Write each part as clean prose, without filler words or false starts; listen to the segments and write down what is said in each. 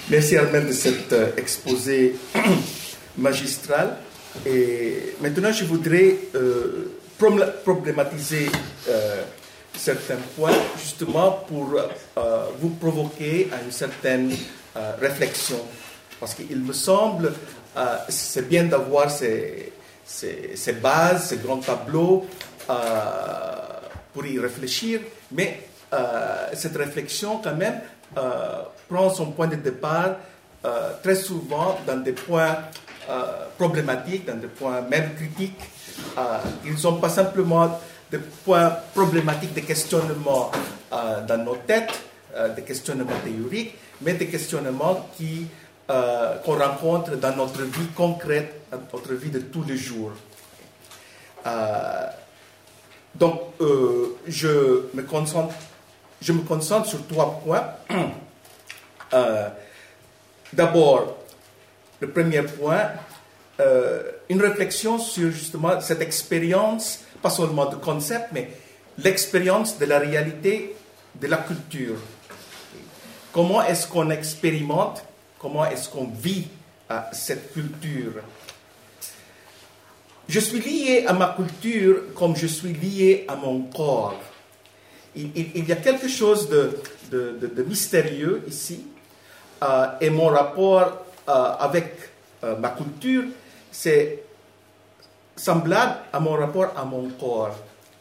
Merci Armel de cet exposé magistral. Et maintenant, je voudrais problématiser certains points, justement pour vous provoquer à une certaine réflexion. Parce qu'il me semble, c'est bien d'avoir ces bases, ces grands tableaux pour y réfléchir, mais cette réflexion, quand même, prend son point de départ très souvent dans des points problématiques, dans des points même critiques. Ils ne sont pas simplement des points problématiques, des questionnements dans nos têtes, des questionnements théoriques, mais des questionnements qu'on rencontre dans notre vie concrète, dans notre vie de tous les jours. Donc, je me concentre sur 3 points. D'abord, le premier point, une réflexion sur justement cette expérience, pas seulement de concept, mais l'expérience de la réalité de la culture. Comment est-ce qu'on expérimente, comment est-ce qu'on vit cette culture? Je suis lié à ma culture comme je suis lié à mon corps. Il y a quelque chose de mystérieux ici, et mon rapport avec ma culture, c'est semblable à mon rapport à mon corps.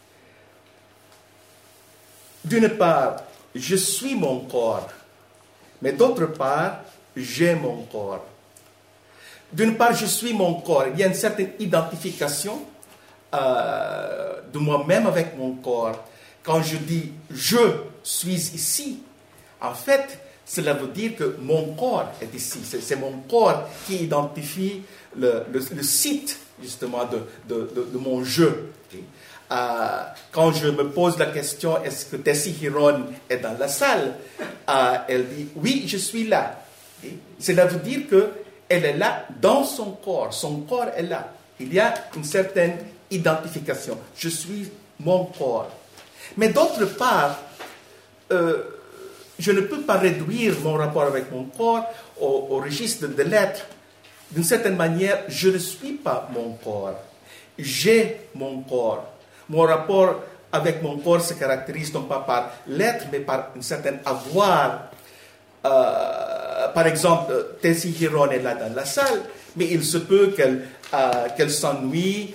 D'une part, je suis mon corps, mais d'autre part, j'ai mon corps. D'une part, je suis mon corps. Il y a une certaine identification de moi-même avec mon corps. Quand je dis « je suis ici », en fait, cela veut dire que mon corps est ici. C'est mon corps qui identifie le site, justement, de mon jeu. Quand je me pose la question « est-ce que Tessie Hiron est dans la salle ?» Elle dit « oui, je suis là ». Cela veut dire qu'elle est là dans son corps est là. Il y a une certaine identification. Je suis mon corps. Mais d'autre part, je ne peux pas réduire mon rapport avec mon corps au registre de l'être. D'une certaine manière, je ne suis pas mon corps. J'ai mon corps. Mon rapport avec mon corps se caractérise non pas par l'être, mais par une certaine avoir. Par exemple, Tessie Hiron est là dans la salle, mais il se peut qu'elle s'ennuie,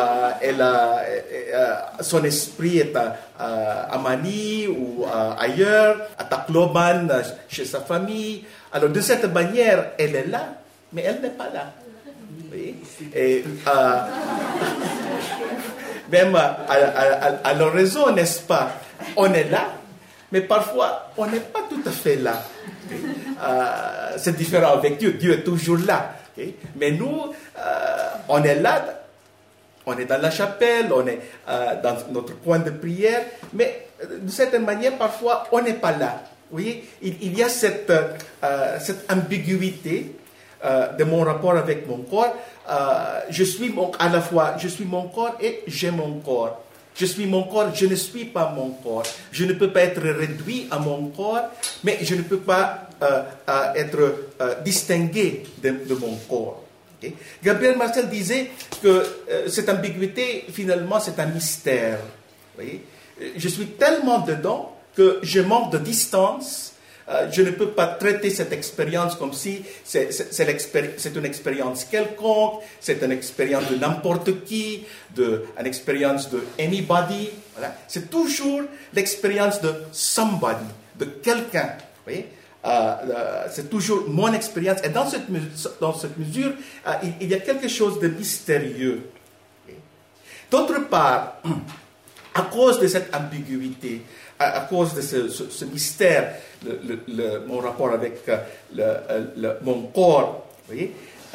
son esprit est à Mani ou ailleurs, à Tacloban, chez sa famille. Alors, de cette manière, elle est là, mais elle n'est pas là. Oui? Et, même à l'horizon, n'est-ce pas? On est là, mais parfois, on n'est pas tout à fait là. C'est différent avec Dieu. Dieu est toujours là. Okay? Mais nous, on est là, on est dans la chapelle, on est dans notre coin de prière, mais d'une certaine manière, parfois, on n'est pas là. Vous voyez, il y a cette ambiguïté de mon rapport avec mon corps. À la fois, je suis mon corps et j'ai mon corps. Je suis mon corps, je ne suis pas mon corps. Je ne peux pas être réduit à mon corps, mais je ne peux pas être distingué de mon corps. Okay? Gabriel Marcel disait que cette ambiguïté, finalement, c'est un mystère. Vous voyez? Je suis tellement dedans que je manque de distance. Je ne peux pas traiter cette expérience comme si c'est une expérience quelconque, c'est une expérience de n'importe qui, une expérience de anybody. Voilà. C'est toujours l'expérience de somebody, de quelqu'un. Vous voyez? C'est toujours mon expérience. Et dans cette mesure, il y a quelque chose de mystérieux. Okay? D'autre part, à cause de cette ambiguïté, à cause de ce mystère, mon rapport avec mon corps, vous voyez,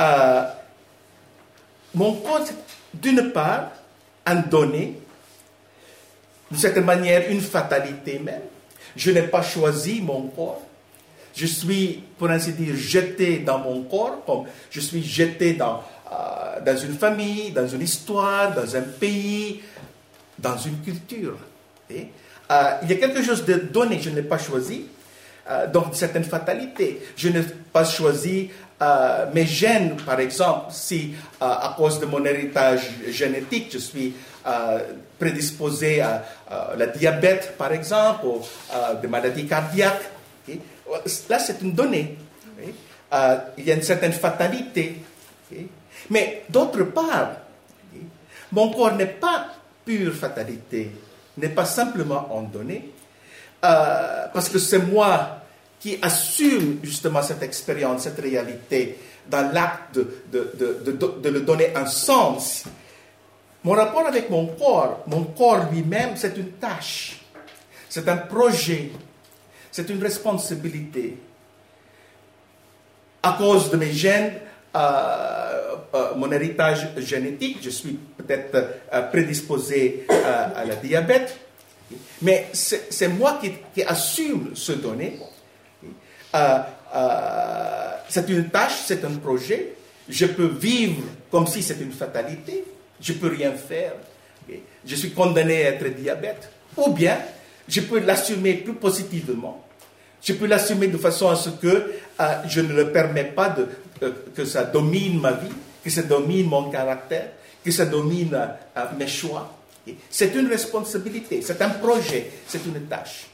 mon corps, c'est d'une part, un donné, d'une certaine manière, une fatalité même. Je n'ai pas choisi mon corps. Je suis, pour ainsi dire, jeté dans mon corps, comme je suis jeté dans une famille, dans une histoire, dans un pays, dans une culture. Et, il y a quelque chose de donné, je ne l'ai pas choisi. donc certaines fatalités. Je n'ai pas choisi mes gènes, par exemple, si à cause de mon héritage génétique, je suis prédisposé à la diabète, par exemple, ou des maladies cardiaques. Okay? Là, c'est une donnée. Okay? Il y a une certaine fatalité. Okay? Mais d'autre part, okay, mon corps n'est pas pure fatalité, n'est pas simplement en donnée, parce que c'est moi qui assume justement cette expérience, cette réalité, dans l'acte de le donner un sens. Mon rapport avec mon corps lui-même, c'est une tâche, c'est un projet, c'est une responsabilité. À cause de mes gènes, mon héritage génétique, je suis peut-être prédisposé à la diabète, mais c'est moi qui assume ce donné. C'est une tâche, c'est un projet. Je peux vivre comme si c'était une fatalité. Je ne peux rien faire. Je suis condamné à être diabète. Ou bien, je peux l'assumer plus positivement. Je peux l'assumer de façon à ce que je ne le permets pas que ça domine ma vie, que ça domine mon caractère, que ça domine mes choix. C'est une responsabilité, c'est un projet, c'est une tâche.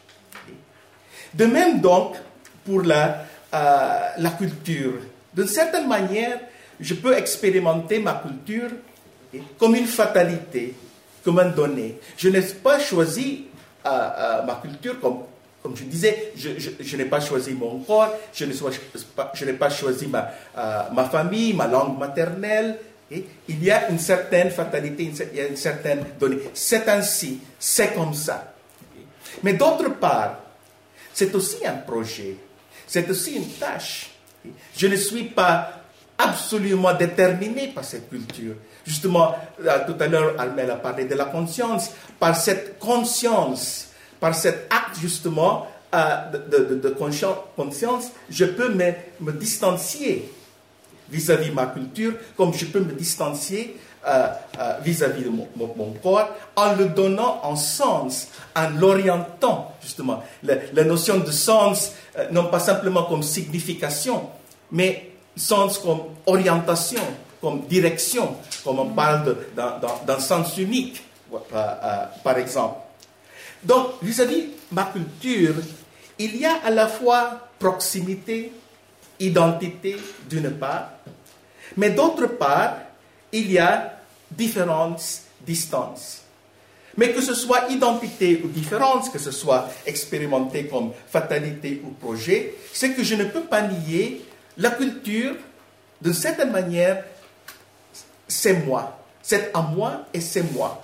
De même donc, pour la culture. D'une certaine manière, je peux expérimenter ma culture comme une fatalité, comme un donné. Je n'ai pas choisi ma culture comme je disais, je n'ai pas choisi mon corps, je n'ai pas choisi ma famille, ma langue maternelle. Il y a une certaine fatalité, il y a une certaine donnée. C'est ainsi, c'est comme ça. Mais d'autre part, c'est aussi un projet, c'est aussi une tâche. Je ne suis pas absolument déterminé par cette culture. Justement, tout à l'heure, Armel a parlé de la conscience. Par cette conscience, par cet acte justement de conscience, je peux me distancier vis-à-vis de ma culture, comme je peux me distancier vis-à-vis de mon corps, en le donnant en sens, en l'orientant, justement. La notion de sens, non pas simplement comme signification, mais sens comme orientation, comme direction, comme on parle d'un sens unique, par exemple. Donc, vis-à-vis de ma culture, il y a à la fois proximité, identité, d'une part, mais d'autre part, il y a différence, distance. Mais que ce soit identité ou différence, que ce soit expérimenté comme fatalité ou projet, c'est que je ne peux pas nier la culture, d'une certaine manière, c'est moi. C'est à moi et c'est moi.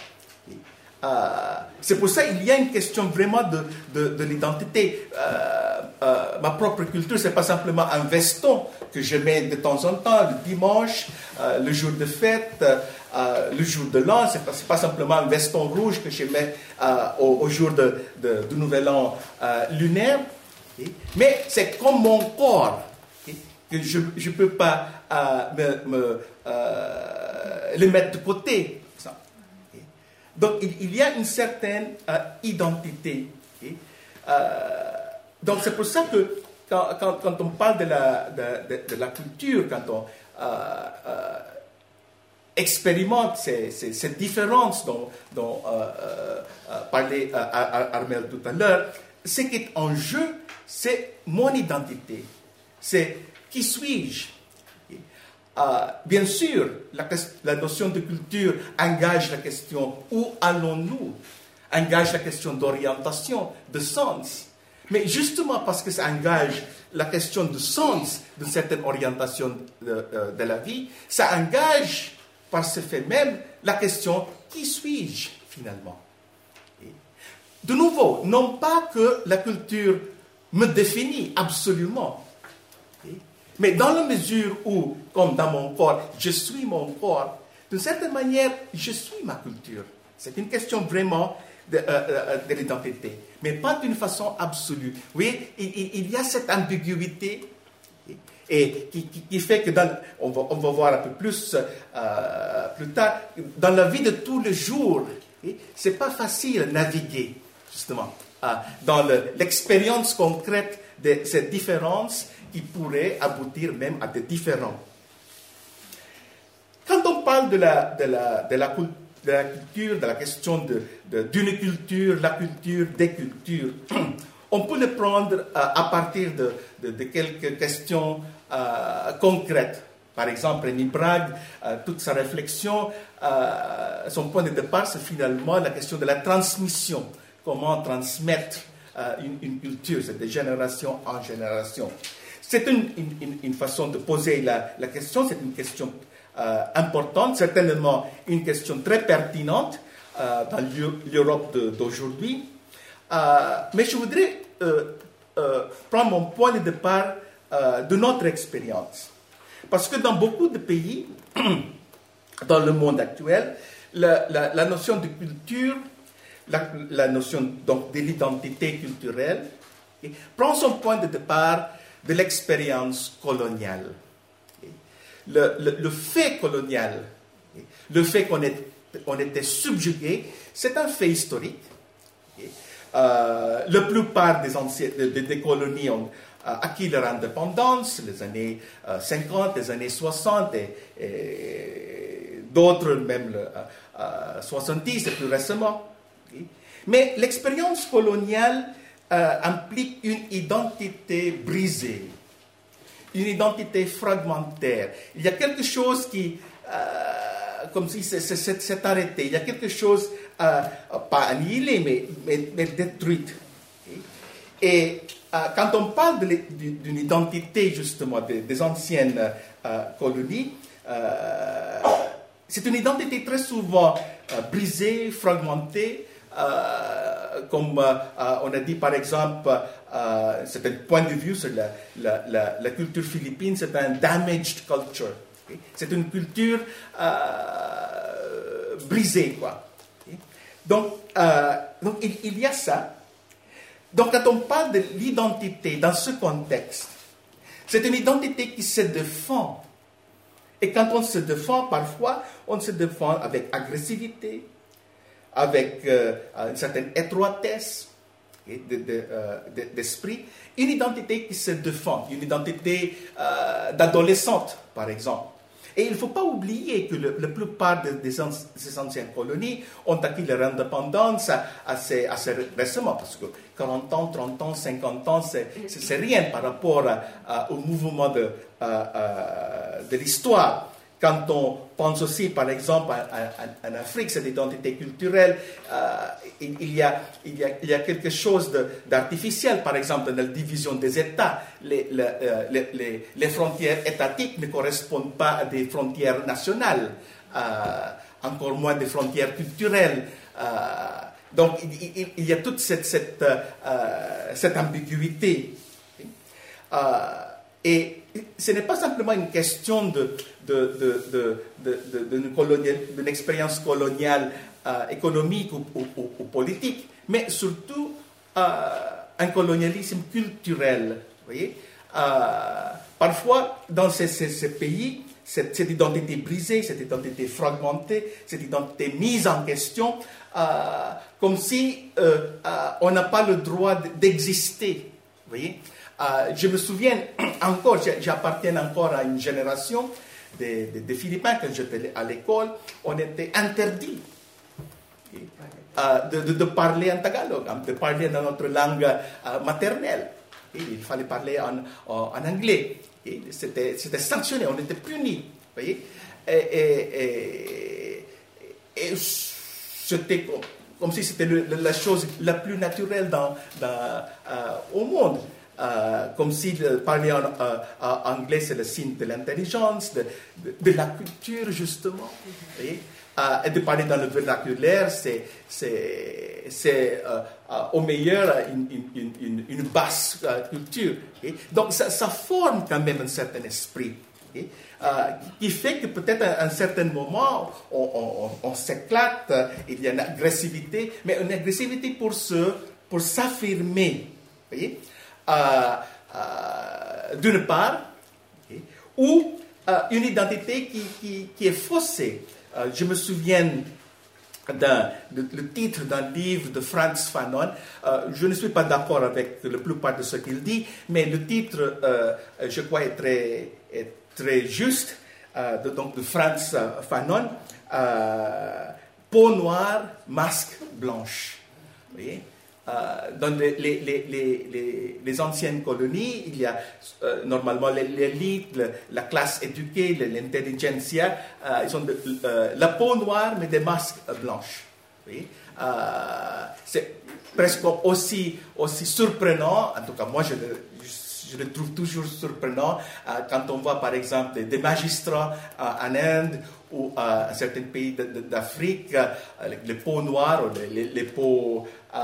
C'est pour ça qu'il y a une question vraiment de l'identité. Ma propre culture, ce n'est pas simplement un veston que je mets de temps en temps, le dimanche, le jour de fête, le jour de l'an. Ce n'est pas simplement un veston rouge que je mets au jour du nouvel an lunaire. Mais c'est comme mon corps que je ne peux pas le mettre de côté. Donc, il y a une certaine identité. Donc, c'est pour ça que quand on parle de la culture, quand on expérimente ces différences dont parlait Armel tout à l'heure, ce qui est en jeu, c'est mon identité. C'est qui suis-je? Bien sûr, la notion de culture engage la question où allons-nous, engage la question d'orientation, de sens. Mais justement parce que ça engage la question de sens d'une certaine orientation de la vie, ça engage par ce fait même la question qui suis-je finalement? De nouveau, non pas que la culture me définit absolument, mais dans la mesure où, comme dans mon corps, je suis mon corps, d'une certaine manière, je suis ma culture. C'est une question vraiment de l'identité, mais pas d'une façon absolue. Vous voyez, il y a cette ambiguïté et qui fait que, on va voir un peu plus plus tard, dans la vie de tous les jours, c'est pas facile de naviguer, justement, dans l'expérience concrète de ces différences qui pourraient aboutir même à des différends. Quand on parle de la culture, de la question d'une culture, la culture des cultures, on peut le prendre à partir de quelques questions concrètes. Par exemple, Rémi Brague, toute sa réflexion, son point de départ, c'est finalement la question de la transmission. Comment transmettre une culture, c'est de génération en génération. C'est une façon de poser la question, c'est une question importante, certainement une question très pertinente dans l'Europe d'aujourd'hui. Mais je voudrais prendre mon point de départ de notre expérience. Parce que dans beaucoup de pays, dans le monde actuel, la notion de culture, la notion donc de l'identité culturelle, prend son point de départ de l'expérience coloniale. Le fait colonial, le fait qu'on était subjugué, c'est un fait historique. La plupart des colonies ont acquis leur indépendance, les années 50, les années 60, et d'autres même 70 et plus récemment. Mais l'expérience coloniale implique une identité brisée, une identité fragmentaire. Il y a quelque chose qui, comme si c'est arrêté, il y a quelque chose, pas annihilé, mais détruite. Et quand on parle d'une identité, justement, des anciennes colonies, c'est une identité très souvent brisée, fragmentée, comme on a dit par exemple, c'est un point de vue sur la culture philippine, c'est un damaged culture. Okay? C'est une culture brisée, quoi. Okay? Donc il y a ça. Donc quand on parle de l'identité dans ce contexte, c'est une identité qui se défend. Et quand on se défend, parfois, on se défend avec agressivité, avec une certaine étroitesse d'esprit, une identité qui se défend, une identité d'adolescente, par exemple. Et il ne faut pas oublier que la plupart de ces anciennes colonies ont acquis leur indépendance assez récemment, parce que 40 ans, 30 ans, 50 ans, c'est rien par rapport au mouvement de l'histoire. Quand on pense aussi, par exemple, en Afrique, cette identité culturelle, il y a quelque chose d'artificiel. Par exemple, dans la division des États, les frontières étatiques ne correspondent pas à des frontières nationales, encore moins des frontières culturelles. Donc, il y a toute cette ambiguïté. Et ce n'est pas simplement une question d'une expérience coloniale économique ou politique, mais surtout un colonialisme culturel. Vous voyez? Parfois, dans ces pays, cette identité brisée, cette identité fragmentée, cette identité mise en question, comme si on n'a pas le droit d'exister. Vous voyez? Je me souviens encore, j'appartiens encore à une génération des Philippins. Quand j'étais à l'école, on était interdit de parler en tagalog, de parler dans notre langue maternelle. Il fallait parler en anglais. C'était sanctionné, on était punis. Et c'était comme si c'était la chose la plus naturelle au monde. Comme si parler en anglais, c'est le signe de l'intelligence, de la culture, justement. Et de parler dans le vernaculaire, c'est au meilleur une basse culture. Donc, ça forme quand même un certain esprit. Qui fait que peut-être à un certain moment, on s'éclate, il y a une agressivité, mais une agressivité pour s'affirmer. Vous voyez? D'une part, ou une identité qui est faussée. Je me souviens le titre d'un livre de Frantz Fanon. Je ne suis pas d'accord avec la plupart de ce qu'il dit, mais le titre, je crois, est très juste, donc de Frantz Fanon, Peau noire, masque blanche. Vous voyez? Dans les anciennes colonies, il y a normalement l'élite, la classe éduquée, l'intelligentsia, ils ont la peau noire mais des masques blanches. Oui. C'est presque aussi surprenant, en tout cas moi je le trouve toujours surprenant quand on voit par exemple des magistrats en Inde ou à certains pays d'Afrique, les peaux noires, les peaux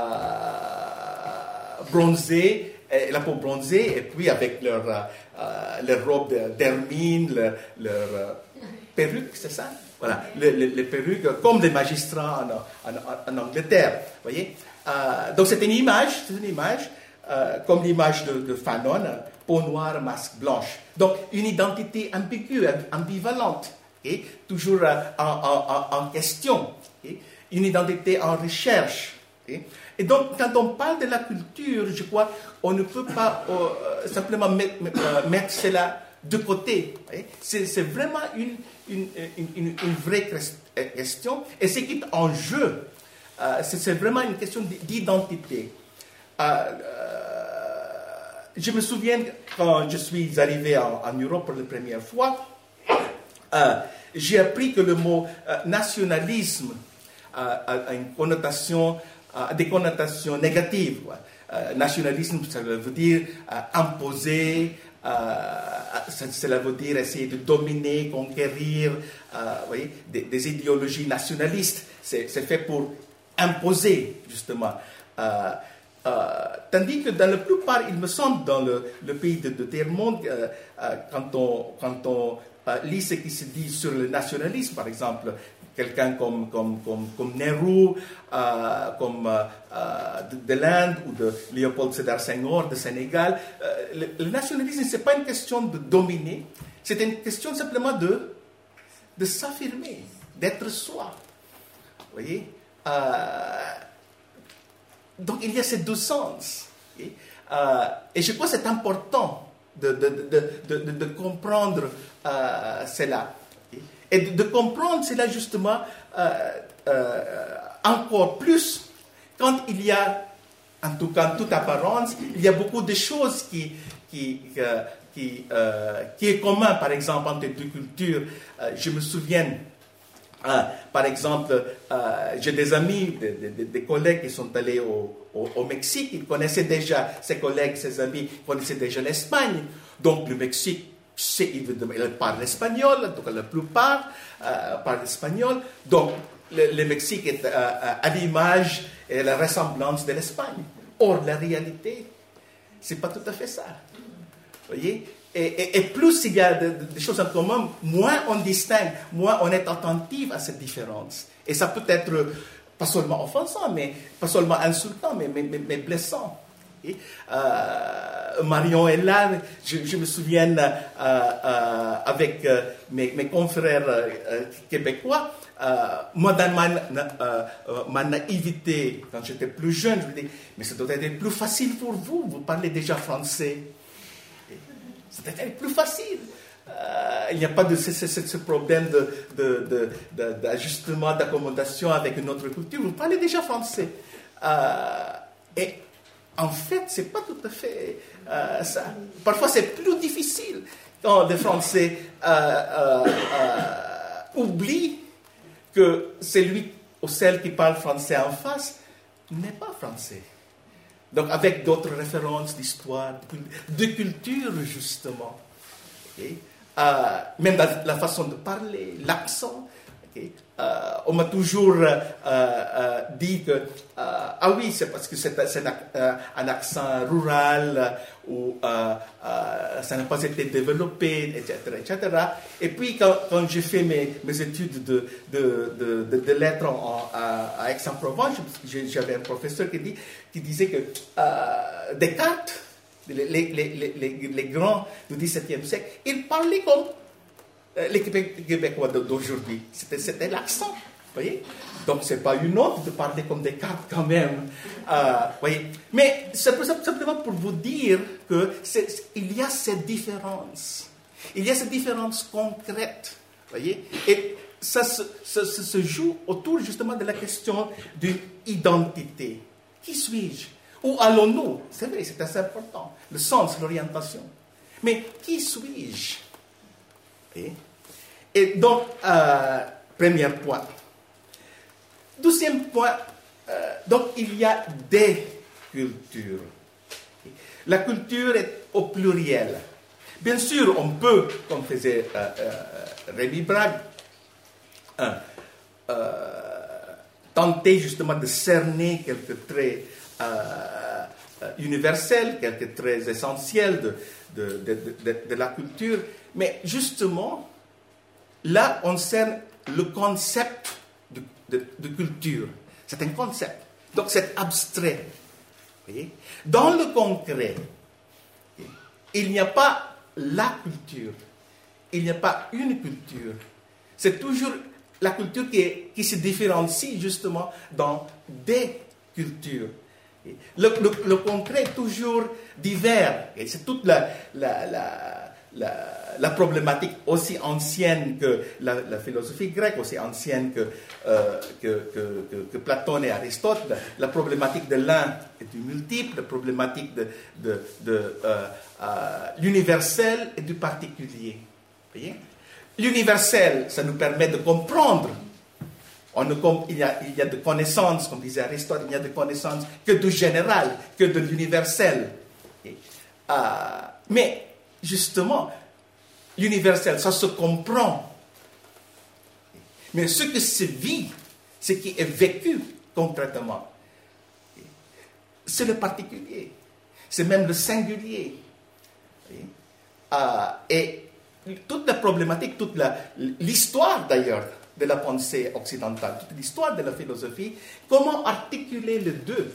bronzées, la peau bronzée, et puis avec leur robe d'hermine, leur perruque, c'est ça? Voilà, les perruques, comme les magistrats en Angleterre, voyez? Donc c'est une image, comme l'image de Fanon, peau noire, masque blanche. Donc une identité ambiguë, ambivalente, et toujours en question, et une identité en recherche. Et donc quand on parle de la culture, je crois, on ne peut pas simplement mettre cela de côté. C'est vraiment une vraie question, et ce qui est en jeu, c'est vraiment une question d'identité. Je me souviens quand je suis arrivé en Europe pour la première fois, j'ai appris que le mot nationalisme a des connotations négatives. Nationalisme, ça veut dire imposer, cela veut dire essayer de dominer, conquérir, voyez, des idéologies nationalistes. C'est fait pour imposer, justement. Tandis que dans la plupart, il me semble, dans le pays de tiers-monde, quand on lit ce qui se dit sur le nationalisme, par exemple, quelqu'un comme Nehru, comme de l'Inde ou de Léopold Sédar Senghor de Sénégal, le nationalisme, ce n'est pas une question de dominer, c'est une question simplement de s'affirmer, d'être soi. Vous voyez? Donc il y a ces deux sens. Et je crois que c'est important de comprendre cela. Et de comprendre cela justement encore plus quand il y a, en tout cas en toute apparence, il y a beaucoup de choses qui est commun, par exemple, entre deux cultures. Je me souviens, par exemple, j'ai des amis, des collègues qui sont allés au Mexique, ils connaissaient déjà, ces collègues, ces amis connaissaient déjà l'Espagne. Donc le Mexique, ils parlent espagnol, en tout cas la plupart parlent espagnol. Donc le Mexique est à l'image et la ressemblance de l'Espagne. Or, la réalité, ce n'est pas tout à fait ça. Vous voyez? Et plus il y a des choses en commun, moins on distingue, moins on est attentif à cette différence. Et ça peut être pas seulement offensant, mais pas seulement insultant, mais blessant. Marion est là, je me souviens avec mes confrères québécois, moi dans ma naïveté, quand j'étais plus jeune, je me dis, mais ça doit être plus facile pour vous, vous parlez déjà français. C'est plus facile. Il n'y a pas de ce problème d'ajustement, d'accommodation avec une autre culture. Vous parlez déjà français. Et en fait, ce n'est pas tout à fait ça. Parfois, c'est plus difficile quand les Français oublient que celui ou celle qui parle français en face n'est pas français. Donc, avec d'autres références d'histoire, de culture, justement. Okay? Même dans la façon de parler, l'accent. Okay? On m'a toujours dit que, ah oui, c'est parce que c'est un accent rural ou ça n'a pas été développé, etc., etc. Et puis, quand j'ai fait mes études de lettres à Aix-en-Provence, j'avais un professeur qui disait que Descartes, les grands du XVIIe siècle, ils parlaient comme les Québécois d'aujourd'hui. C'était l'accent. Voyez? Donc, ce n'est pas une honte de parler comme Descartes quand même. Voyez? Mais c'est simplement pour vous dire qu'il y a cette différence. Il y a cette différence concrète. Voyez? Et ça se joue autour justement de la question d'une identité. Qui suis-je? Où allons-nous? C'est vrai, c'est assez important. Le sens, l'orientation. Mais qui suis-je? Et donc, premier point. Deuxième point, donc il y a des cultures. La culture est au pluriel. Bien sûr, on peut, comme faisait Rémi Brague, tenter justement de cerner quelques traits universels, quelques traits essentiels de la culture, mais justement, là, on cerne le concept de culture. C'est un concept. Donc, c'est abstrait. Voyez? Dans le concret, il n'y a pas la culture. Il n'y a pas une culture. C'est toujours la culture qui se différencie justement dans des cultures. Le concret est toujours divers. Et c'est toute la problématique aussi ancienne que la philosophie grecque, aussi ancienne que Platon et Aristote, la problématique de l'un et du multiple, la problématique de l'universel et du particulier. Voyez? L'universel, ça nous permet de comprendre. Il y a de connaissances, comme disait Aristote, il n'y a de connaissances que du général, que de l'universel. Mais justement, l'universel, ça se comprend. Mais ce que se vit, ce qui est vécu concrètement, c'est le particulier. C'est même le singulier. Et toute la problématique, toute l'histoire d'ailleurs de la pensée occidentale, toute l'histoire de la philosophie, comment articuler les deux.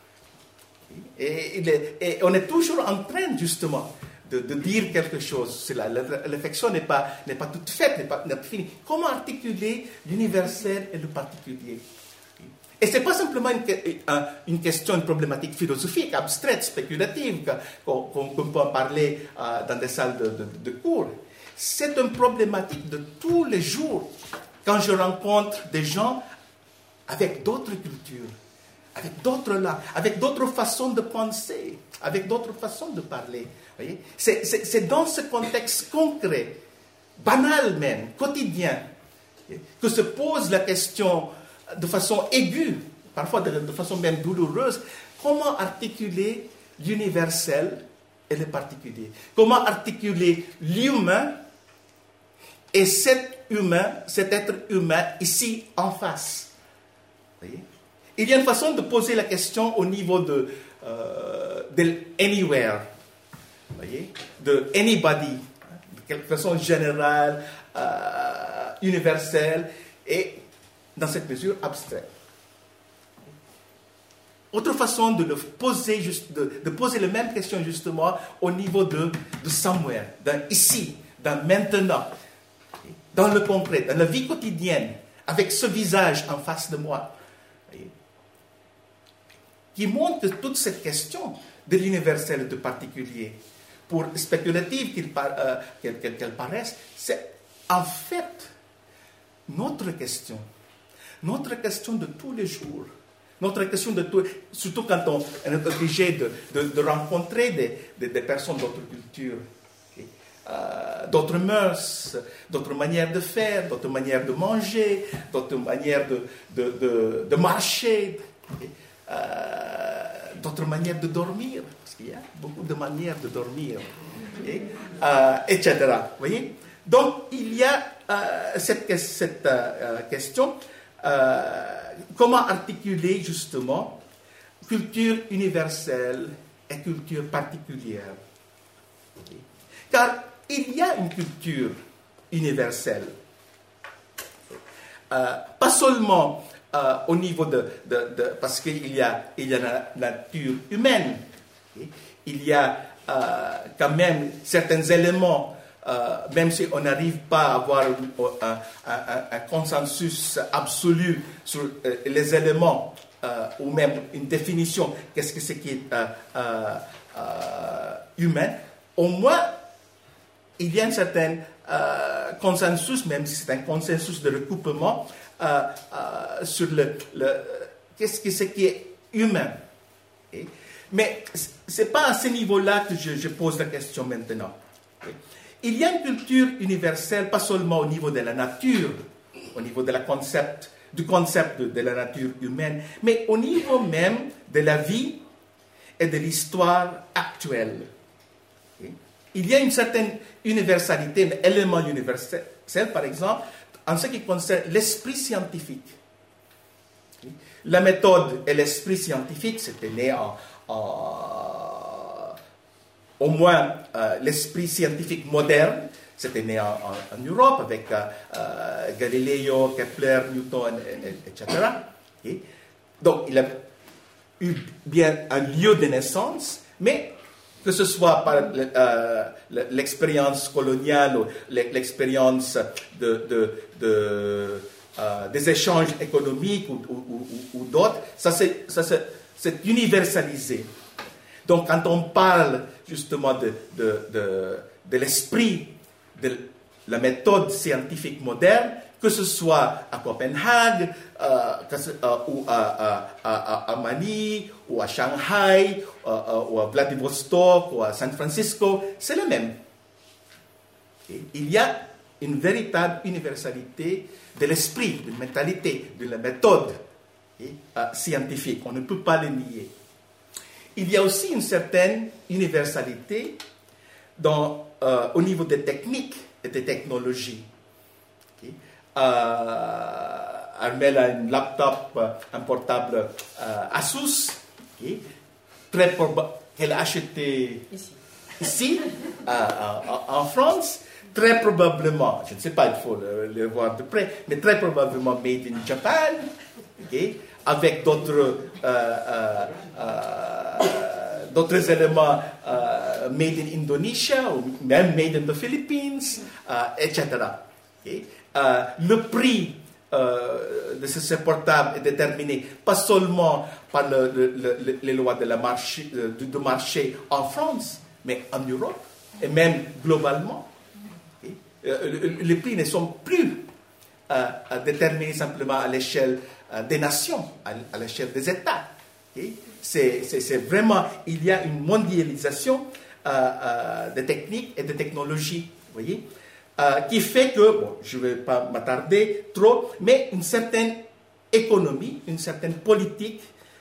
Et on est toujours en train justement de dire quelque chose. La réflexion n'est pas toute faite, n'est pas finie. Comment articuler l'universel et le particulier? Et ce n'est pas simplement une question, une problématique philosophique, abstraite, spéculative, qu'on peut en parler dans des salles de cours. C'est une problématique de tous les jours. Quand je rencontre des gens avec d'autres cultures, avec d'autres langues, avec d'autres façons de penser, avec d'autres façons de parler. Voyez? C'est dans ce contexte concret, banal même, quotidien, que se pose la question de façon aiguë, parfois de façon même douloureuse, comment articuler l'universel et le particulier? Comment articuler l'humain et cet être humain ici en face? Voyez? Il y a une façon de poser la question au niveau de anywhere, voyez, de anybody, de quelque façon générale, universelle et dans cette mesure abstraite. Autre façon de le poser, de poser la même question justement au niveau de somewhere, d'un ici, d'un maintenant, dans le concret, dans la vie quotidienne, avec ce visage en face de moi, qui montre que toute cette question de l'universel et du particulier, pour spéculative qu'elle paraisse, c'est en fait notre question de tous les jours, notre question de tout, surtout quand on est obligé de rencontrer des personnes d'autres cultures, d'autres mœurs, d'autres manières de faire, d'autres manières de manger, d'autres manières de marcher, d'autres manières de dormir, parce qu'il y a beaucoup de manières de dormir, etc. Voyez? Donc, il y a cette question, comment articuler justement culture universelle et culture particulière. Car il y a une culture universelle, pas seulement au niveau parce qu'il y a la nature humaine, il y a quand même certains éléments même si on n'arrive pas à avoir un consensus absolu sur les éléments ou même une définition, qu'est-ce que c'est qui est humain, au moins il y a un certain consensus, même si c'est un consensus de recoupement, sur qu'est-ce que c'est qui est humain. Okay? Mais ce n'est pas à ce niveau-là que je pose la question maintenant. Okay? Il y a une culture universelle, pas seulement au niveau de la nature, au niveau du concept de la nature humaine, mais au niveau même de la vie et de l'histoire actuelle. Okay? Il y a une certaine universalité, un élément universel, par exemple, en ce qui concerne l'esprit scientifique. Okay? La méthode et l'esprit scientifique, c'était né au moins l'esprit scientifique moderne, c'était né en Europe avec Galileo, Kepler, Newton, etc. Okay? Donc, il a eu bien un lieu de naissance, mais que ce soit par l'expérience coloniale ou l'expérience des échanges économiques ou d'autres, ça c'est universalisé. Donc, quand on parle justement de l'esprit de la méthode scientifique moderne, que ce soit à Copenhague, ou à Manille, ou à Shanghai, ou à Vladivostok, ou à San Francisco, c'est le même. Okay? Il y a une véritable universalité de l'esprit, de la mentalité, de la méthode scientifique. On ne peut pas le nier. Il y a aussi une certaine universalité au niveau des techniques et des technologies. Okay? Armel a un laptop, un portable Asus, okay? Qu'elle a acheté ici en France, très probablement, je ne sais pas, il faut le voir de près, mais très probablement made in Japan, okay? Avec d'autres éléments made in Indonesia ou même made in the Philippines, etc. Okay? Le prix de ce portable est déterminé pas seulement par les lois de marché en France, mais en Europe et même globalement. Okay? Les prix ne sont plus déterminés simplement à l'échelle des nations, à l'échelle des États. Okay? C'est vraiment, il y a une mondialisation des techniques et des technologies, vous voyez, qui fait que, bon, je ne vais pas m'attarder trop, mais une certaine économie, une certaine politique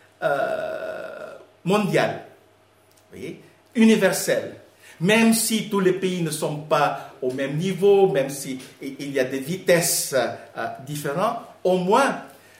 mondiale, vous voyez, universelle. Même si tous les pays ne sont pas au même niveau, même s'il y a des vitesses différentes, au moins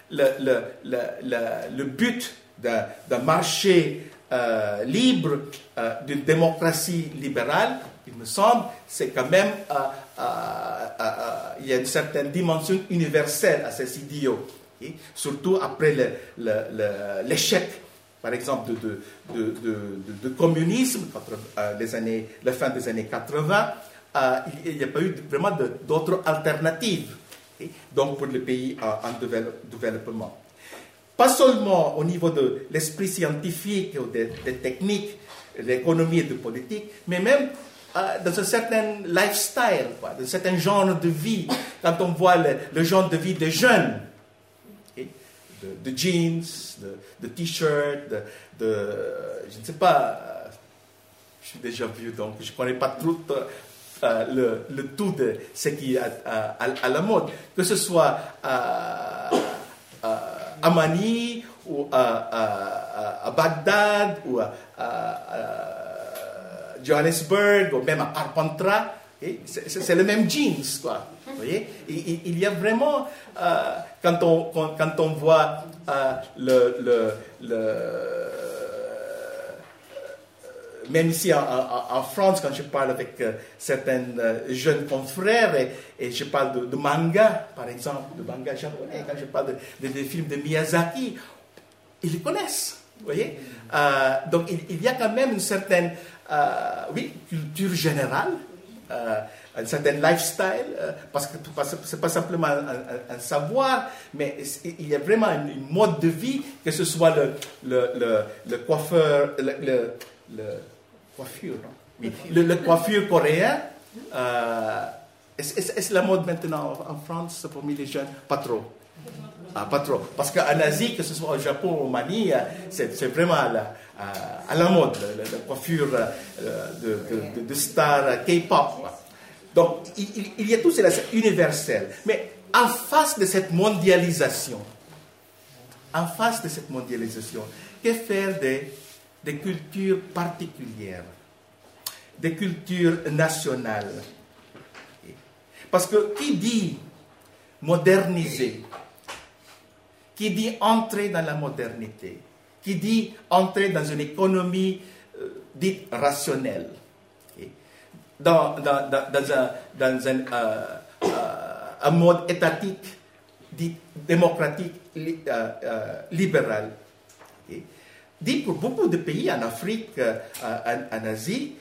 le but d'un marché libre, d'une démocratie libérale, il me semble, c'est quand même, il y a une certaine dimension universelle à ces idéaux. Okay? Surtout après l'échec, par exemple, de communisme, la fin des années 80, il n'y a pas eu vraiment d'autres alternatives. Okay? Donc, pour les pays en développement. Pas seulement au niveau de l'esprit scientifique ou des techniques, de l'économie et de politique, mais même dans un certain lifestyle, dans un certain genre de vie. Quand on voit le genre de vie des jeunes, okay? de jeans, de t-shirts, je ne sais pas, je suis déjà vieux, donc je ne connais pas tout le tout de ce qui est à la mode. Que ce soit à Manille, ou à Bagdad, ou à Johannesburg, ou même à Carpentras, okay? C'est le même jeans, quoi. Vous voyez? Il y a vraiment, quand on voit même ici en France, quand je parle avec certains jeunes confrères et je parle de manga, par exemple, de manga japonais, quand je parle des films de Miyazaki, ils les connaissent, vous voyez. Donc il y a quand même une certaine culture générale un certain lifestyle, parce que c'est pas simplement un savoir, mais il y a vraiment une mode de vie, que ce soit le coiffeur, coiffure, non? Oui, le coiffure coréen. Est-ce la mode maintenant en France parmi les jeunes? Pas trop. Ah, pas trop. Parce qu'en Asie, que ce soit au Japon ou au Mali, c'est vraiment à la mode, la coiffure de stars K-pop. Donc, il y a tout cela, c'est universel. Mais en face de cette mondialisation, que faire des cultures particulières, des cultures nationales? Parce que qui dit moderniser, qui dit entrer dans la modernité, qui dit entrer dans une économie dite rationnelle, dans un mode étatique, dit démocratique, libéral, dit pour beaucoup de pays en Afrique, en Asie,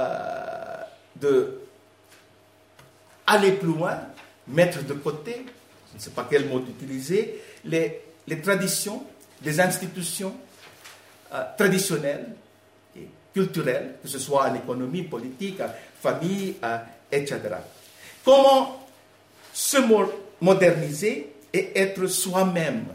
de aller plus loin, mettre de côté, je ne sais pas quel mot utiliser, les traditions, les institutions traditionnelles et culturelles, que ce soit en économie, politique, en famille, etc. Comment se moderniser et être soi-même?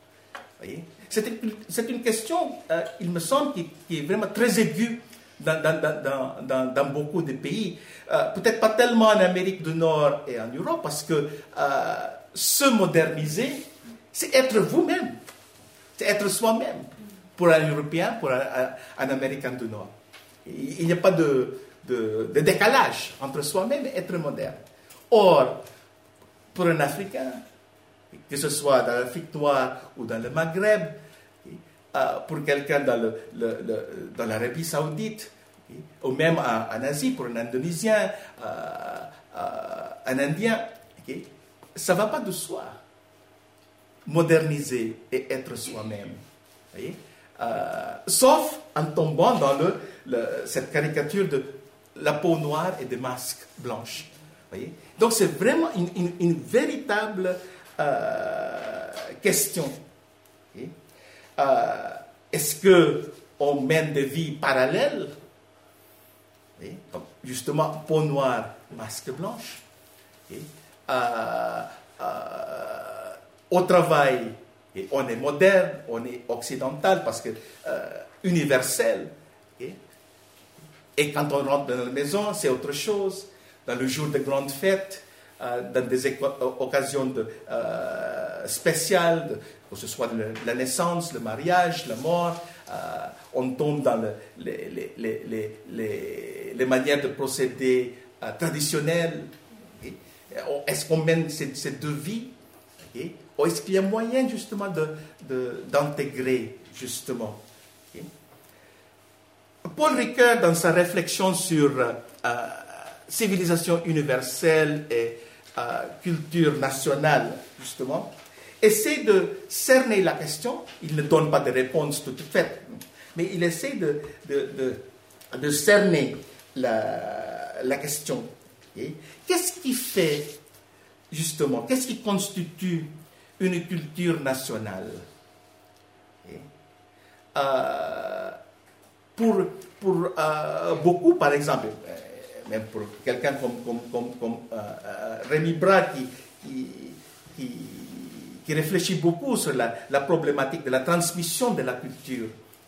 C'est une question, il me semble, qui est vraiment très aiguë dans beaucoup de pays. Peut-être pas tellement en Amérique du Nord et en Europe, parce que se moderniser, c'est être vous-même. C'est être soi-même. Pour un Européen, pour un Américain du Nord. Il n'y a pas de décalage entre soi-même et être moderne. Or, pour un Africain, que ce soit dans l'Afrique noire ou dans le Maghreb, pour quelqu'un dans l'Arabie saoudite, ou même en Asie, pour un Indonésien, un Indien, ça ne va pas de soi. Moderniser et être soi-même. Sauf en tombant dans cette caricature de la peau noire et des masques blanches. Donc c'est vraiment une véritable question. Est-ce qu'on mène des vies parallèles? Donc, justement, peau noire, masque blanche. Au travail, et on est moderne, on est occidental, parce que universel. Et quand on rentre dans la maison, c'est autre chose. Dans le jour de grandes fêtes, dans des occasions spéciales, que ce soit la naissance, le mariage, la mort, on tombe dans les manières de procéder traditionnelles. Est-ce qu'on mène ces deux vies? Ou est-ce qu'il y a moyen justement d'intégrer justement? Paul Ricoeur, dans sa réflexion sur civilisation universelle et culture nationale, justement, essaie de cerner la question. Il ne donne pas de réponse toute faite, mais il essaie de cerner la question. Qu'est-ce qui fait, justement, qu'est-ce qui constitue une culture nationale? Pour beaucoup, par exemple, même pour quelqu'un comme Rémi Bras qui réfléchit beaucoup sur la problématique de la transmission de la culture,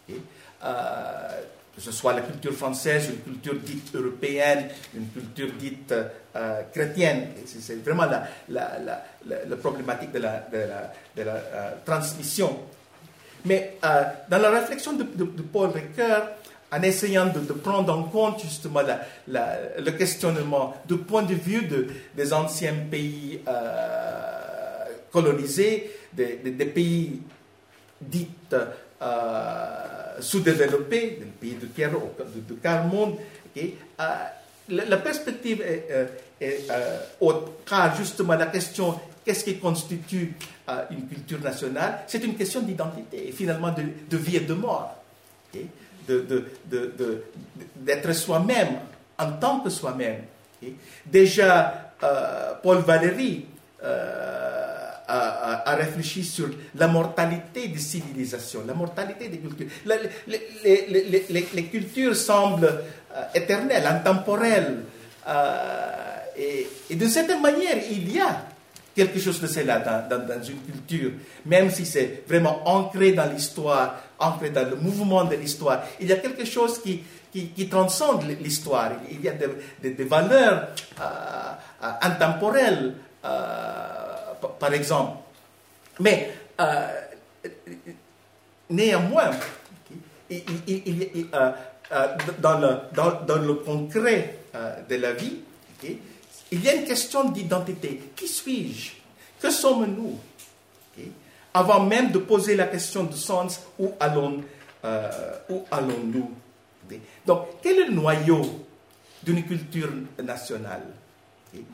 que ce soit la culture française, une culture dite européenne, une culture dite chrétienne. C'est vraiment la problématique de la transmission. Mais dans la réflexion de Paul Ricoeur, en essayant de prendre en compte justement le questionnement du point de vue des anciens pays colonisés, des pays dits sous-développés, des pays de quart-monde, la perspective est autre, car justement la question qu'est-ce qui constitue une culture nationale, c'est une question d'identité et finalement de vie et de mort. D'être soi-même en tant que soi-même. Okay? Déjà, Paul Valéry a réfléchi sur la mortalité des civilisations, la mortalité des cultures. Les cultures semblent éternelles, intemporelles. Et d'une certaine manière, il y a quelque chose de cela dans une culture, même si c'est vraiment ancré dans l'histoire, ancré dans le mouvement de l'histoire. Il y a quelque chose qui transcende l'histoire. Il y a des valeurs intemporelles, par exemple. Mais néanmoins, dans le concret de la vie, okay, il y a une question d'identité. Qui suis-je? Que sommes-nous? Okay? Avant même de poser la question de sens, où allons-nous? Okay? Donc, quel est le noyau d'une culture nationale? Okay?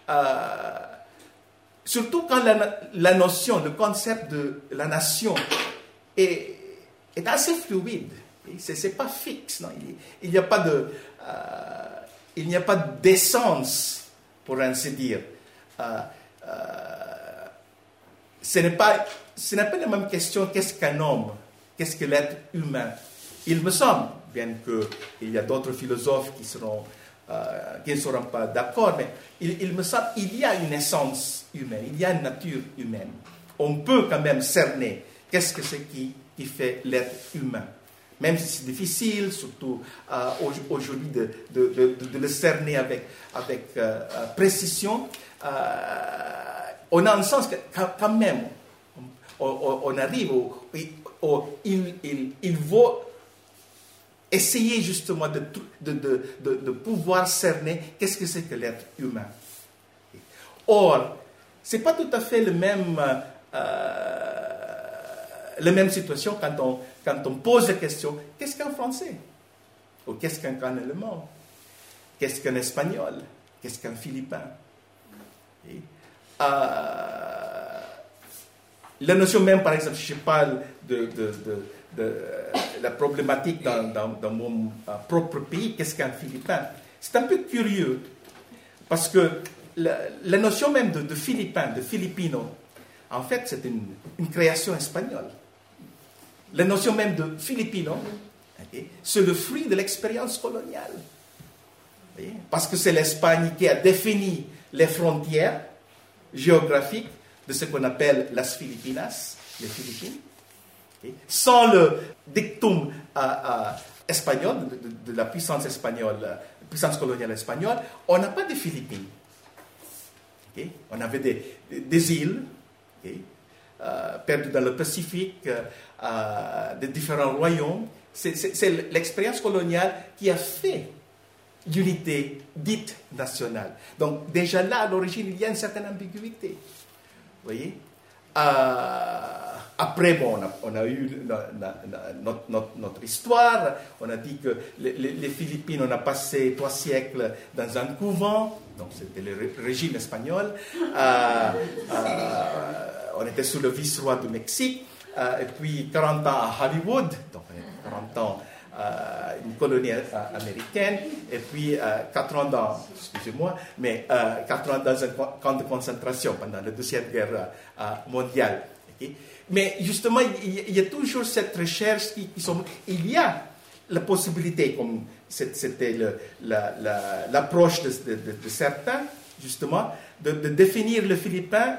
Surtout quand la notion, le concept de la nation est assez fluide. Ce n'est pas fixe. Non? Il n'y a pas d'essence, pour ainsi dire. Ce n'est pas la même question qu'est-ce qu'un homme, qu'est-ce que l'être humain. Il me semble, bien qu'il y a d'autres philosophes qui ne seront pas d'accord, mais il me semble qu'il y a une essence humaine, il y a une nature humaine. On peut quand même cerner qu'est-ce que c'est qui fait l'être humain. Même si c'est difficile, surtout aujourd'hui, de le cerner avec précision, on a un sens que quand même, on arrive, il vaut essayer justement de pouvoir cerner qu'est-ce que c'est que l'être humain. Or, ce n'est pas tout à fait la même situation quand on pose la question, qu'est-ce qu'un Français? Ou qu'est-ce qu'un Allemand? Qu'est-ce qu'un Espagnol? Qu'est-ce qu'un Philippin? La notion même, par exemple, si je parle de la problématique dans mon propre pays, qu'est-ce qu'un Philippin? C'est un peu curieux, parce que la notion même de Philippin, de Filipino, en fait, c'est une création espagnole. La notion même de Filipino, okay, c'est le fruit de l'expérience coloniale. Okay? Parce que c'est l'Espagne qui a défini les frontières géographiques de ce qu'on appelle las Filipinas, les Philippines. Okay? Sans le dictum espagnol, de la puissance espagnole, puissance coloniale espagnole, on n'a pas de Philippines. Okay? On avait des îles, okay, perdues dans le Pacifique, de différents royaumes. C'est l'expérience coloniale qui a fait l'unité dite nationale. Donc déjà là, à l'origine, il y a une certaine ambiguïté. Vous voyez? Après, bon, on a eu notre histoire. On a dit que les Philippines, on a passé 3 siècles dans un couvent. Donc c'était le régime espagnol. On était sous le vice-roi du Mexique. Et puis 40 ans à Hollywood. Donc 40 ans une colonie américaine. Et puis 80 ans, excusez-moi, mais 80 ans dans un camp de concentration pendant la Deuxième Guerre mondiale. Okay? Mais justement, il y a toujours cette recherche il y a la possibilité, comme c'était l'approche de certains, justement, de définir le Philippin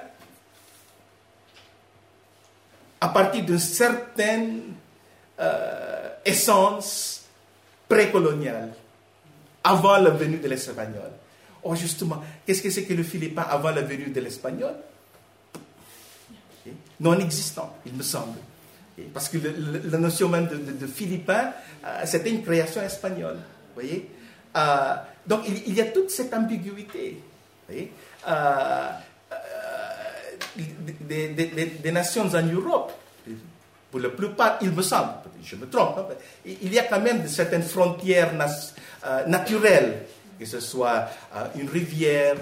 à partir d'une certaine essence précoloniale, avant la venue de l'Espagnol. Or, justement, qu'est-ce que c'est que le Philippin avant la venue de l'Espagnol? Okay. Non existant, il me semble. Okay. Parce que la notion même de Philippin, c'était une création espagnole. Vous voyez? Donc, il y a toute cette ambiguïté. Vous voyez? Des nations en Europe, pour la plupart, il me semble, je me trompe, hein, il y a quand même certaines frontières naturelles, que ce soit une rivière,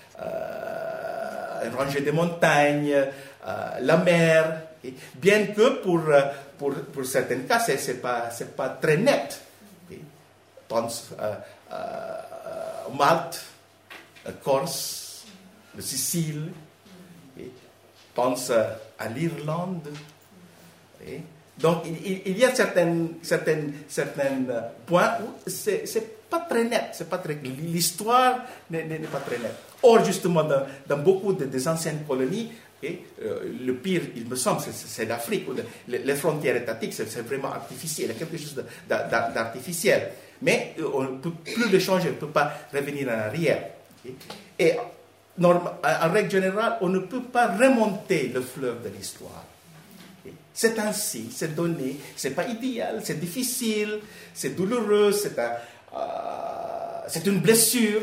une rangée de montagnes, la mer, et bien que pour certains cas, c'est pas très net. Okay. Pense Malte, Corse, de Sicile, pense à l'Irlande. Donc, il y a certains points où c'est pas très net, l'histoire n'est pas très nette. Or, justement, dans beaucoup des anciennes colonies, le pire, il me semble, c'est l'Afrique, où les frontières étatiques, c'est vraiment artificiel, il y a quelque chose d'artificiel. Mais on ne peut plus le changer, on ne peut pas revenir en arrière. Et en règle générale, on ne peut pas remonter le fleuve de l'histoire. C'est ainsi, c'est donné, c'est pas idéal, c'est difficile, c'est douloureux, c'est une blessure.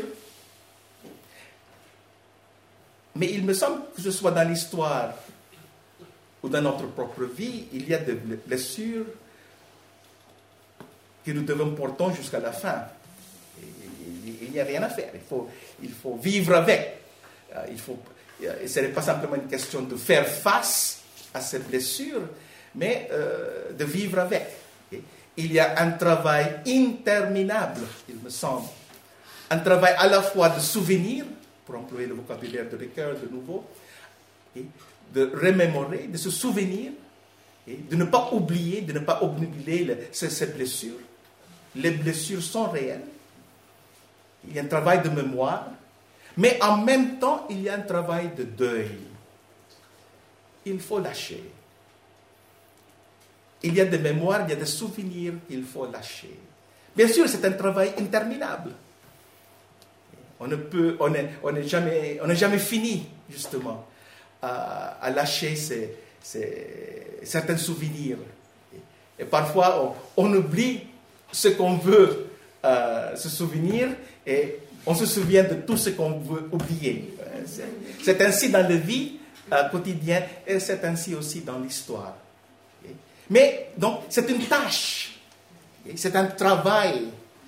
Mais il me semble que ce soit dans l'histoire ou dans notre propre vie, il y a des blessures que nous devons porter jusqu'à la fin. Il n'y a rien à faire, il faut vivre avec. Ce n'est pas simplement une question de faire face à ces blessures, mais de vivre avec. Il y a un travail interminable, il me semble. Un travail à la fois de souvenir, pour employer le vocabulaire de Ricoeur de nouveau, de remémorer, de se souvenir, de ne pas oublier, de ne pas obnubiler ces blessures. Les blessures sont réelles. Il y a un travail de mémoire, mais en même temps, il y a un travail de deuil. Il faut lâcher. Il y a des mémoires, il y a des souvenirs qu'il faut lâcher. Bien sûr, c'est un travail interminable. On n'est jamais fini, justement, à lâcher certains souvenirs. Et parfois, on oublie ce qu'on veut se souvenir et on se souvient de tout ce qu'on veut oublier. C'est ainsi dans la vie quotidienne et c'est ainsi aussi dans l'histoire. Mais, donc, c'est une tâche. C'est un travail.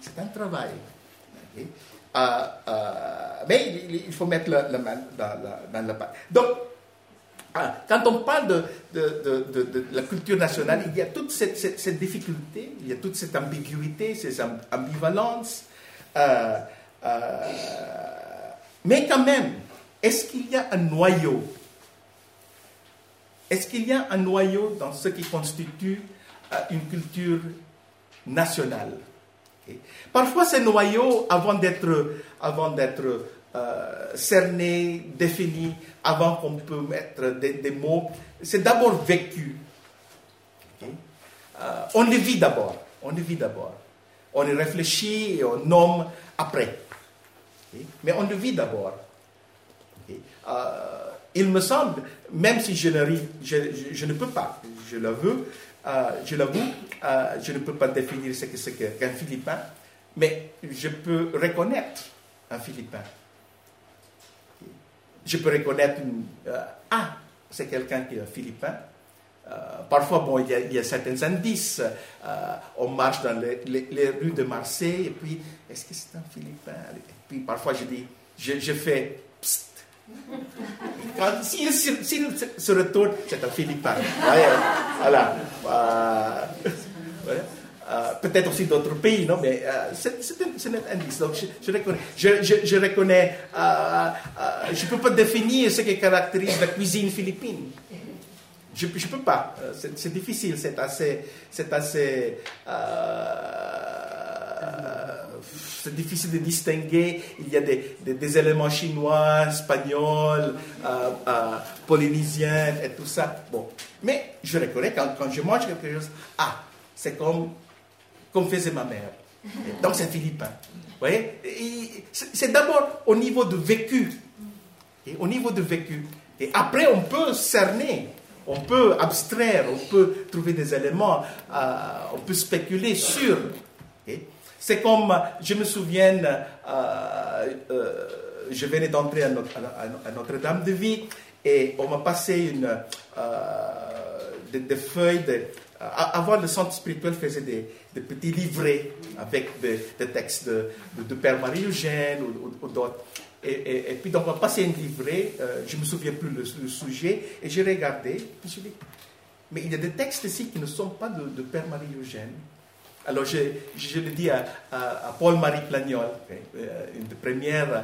Mais il faut mettre la main dans la pâte. Donc, quand on parle de la culture nationale, il y a toute cette difficulté, il y a toute cette ambiguïté, ces ambivalences. Mais quand même, est-ce qu'il y a un noyau? Est-ce qu'il y a un noyau dans ce qui constitue une culture nationale? Parfois, ces noyaux, avant d'être cernés, définis, avant qu'on peut mettre des mots, c'est d'abord vécu. On le vit d'abord. On y réfléchit et on nomme après. Mais on le vit d'abord. Il me semble, même si je ne peux pas, je l'avoue, je ne peux pas définir ce que c'est qu'un Philippin, mais je peux reconnaître un Philippin. Je peux reconnaître c'est quelqu'un qui est un Philippin. Parfois, il y a certains indices. On marche dans les rues de Marseille, et puis, est-ce que c'est un Philippin? Et puis, parfois, je fais psst. S'il se retourne, c'est un Philippin. Voilà. Peut-être aussi d'autres pays, non? Mais c'est un indice. Donc, je reconnais. Je ne peux pas définir ce qui caractérise la cuisine philippine. Je ne peux pas. C'est difficile. C'est difficile de distinguer. Il y a des éléments chinois, espagnols, polynésiens et tout ça. Bon. Mais je reconnais quand je mange quelque chose, c'est comme faisait ma mère. Donc c'est philippin. Vous voyez? C'est d'abord au niveau de vécu. Au niveau de vécu. Et après, on peut cerner. On peut abstraire, on peut trouver des éléments, on peut spéculer sur. C'est comme, je me souviens, je venais d'entrer à Notre-Dame de Vie et on m'a passé des feuilles. Avant, le centre spirituel faisait des petits livrets avec des textes de Père Marie-Eugène ou d'autres. Et puis, donc, on m'a passé un livret, je ne me souviens plus le sujet, et j'ai regardé, et je dis, mais il y a des textes ici qui ne sont pas de Père Marie-Eugène. Alors, je le dis à Paul-Marie Plagnol, une des premières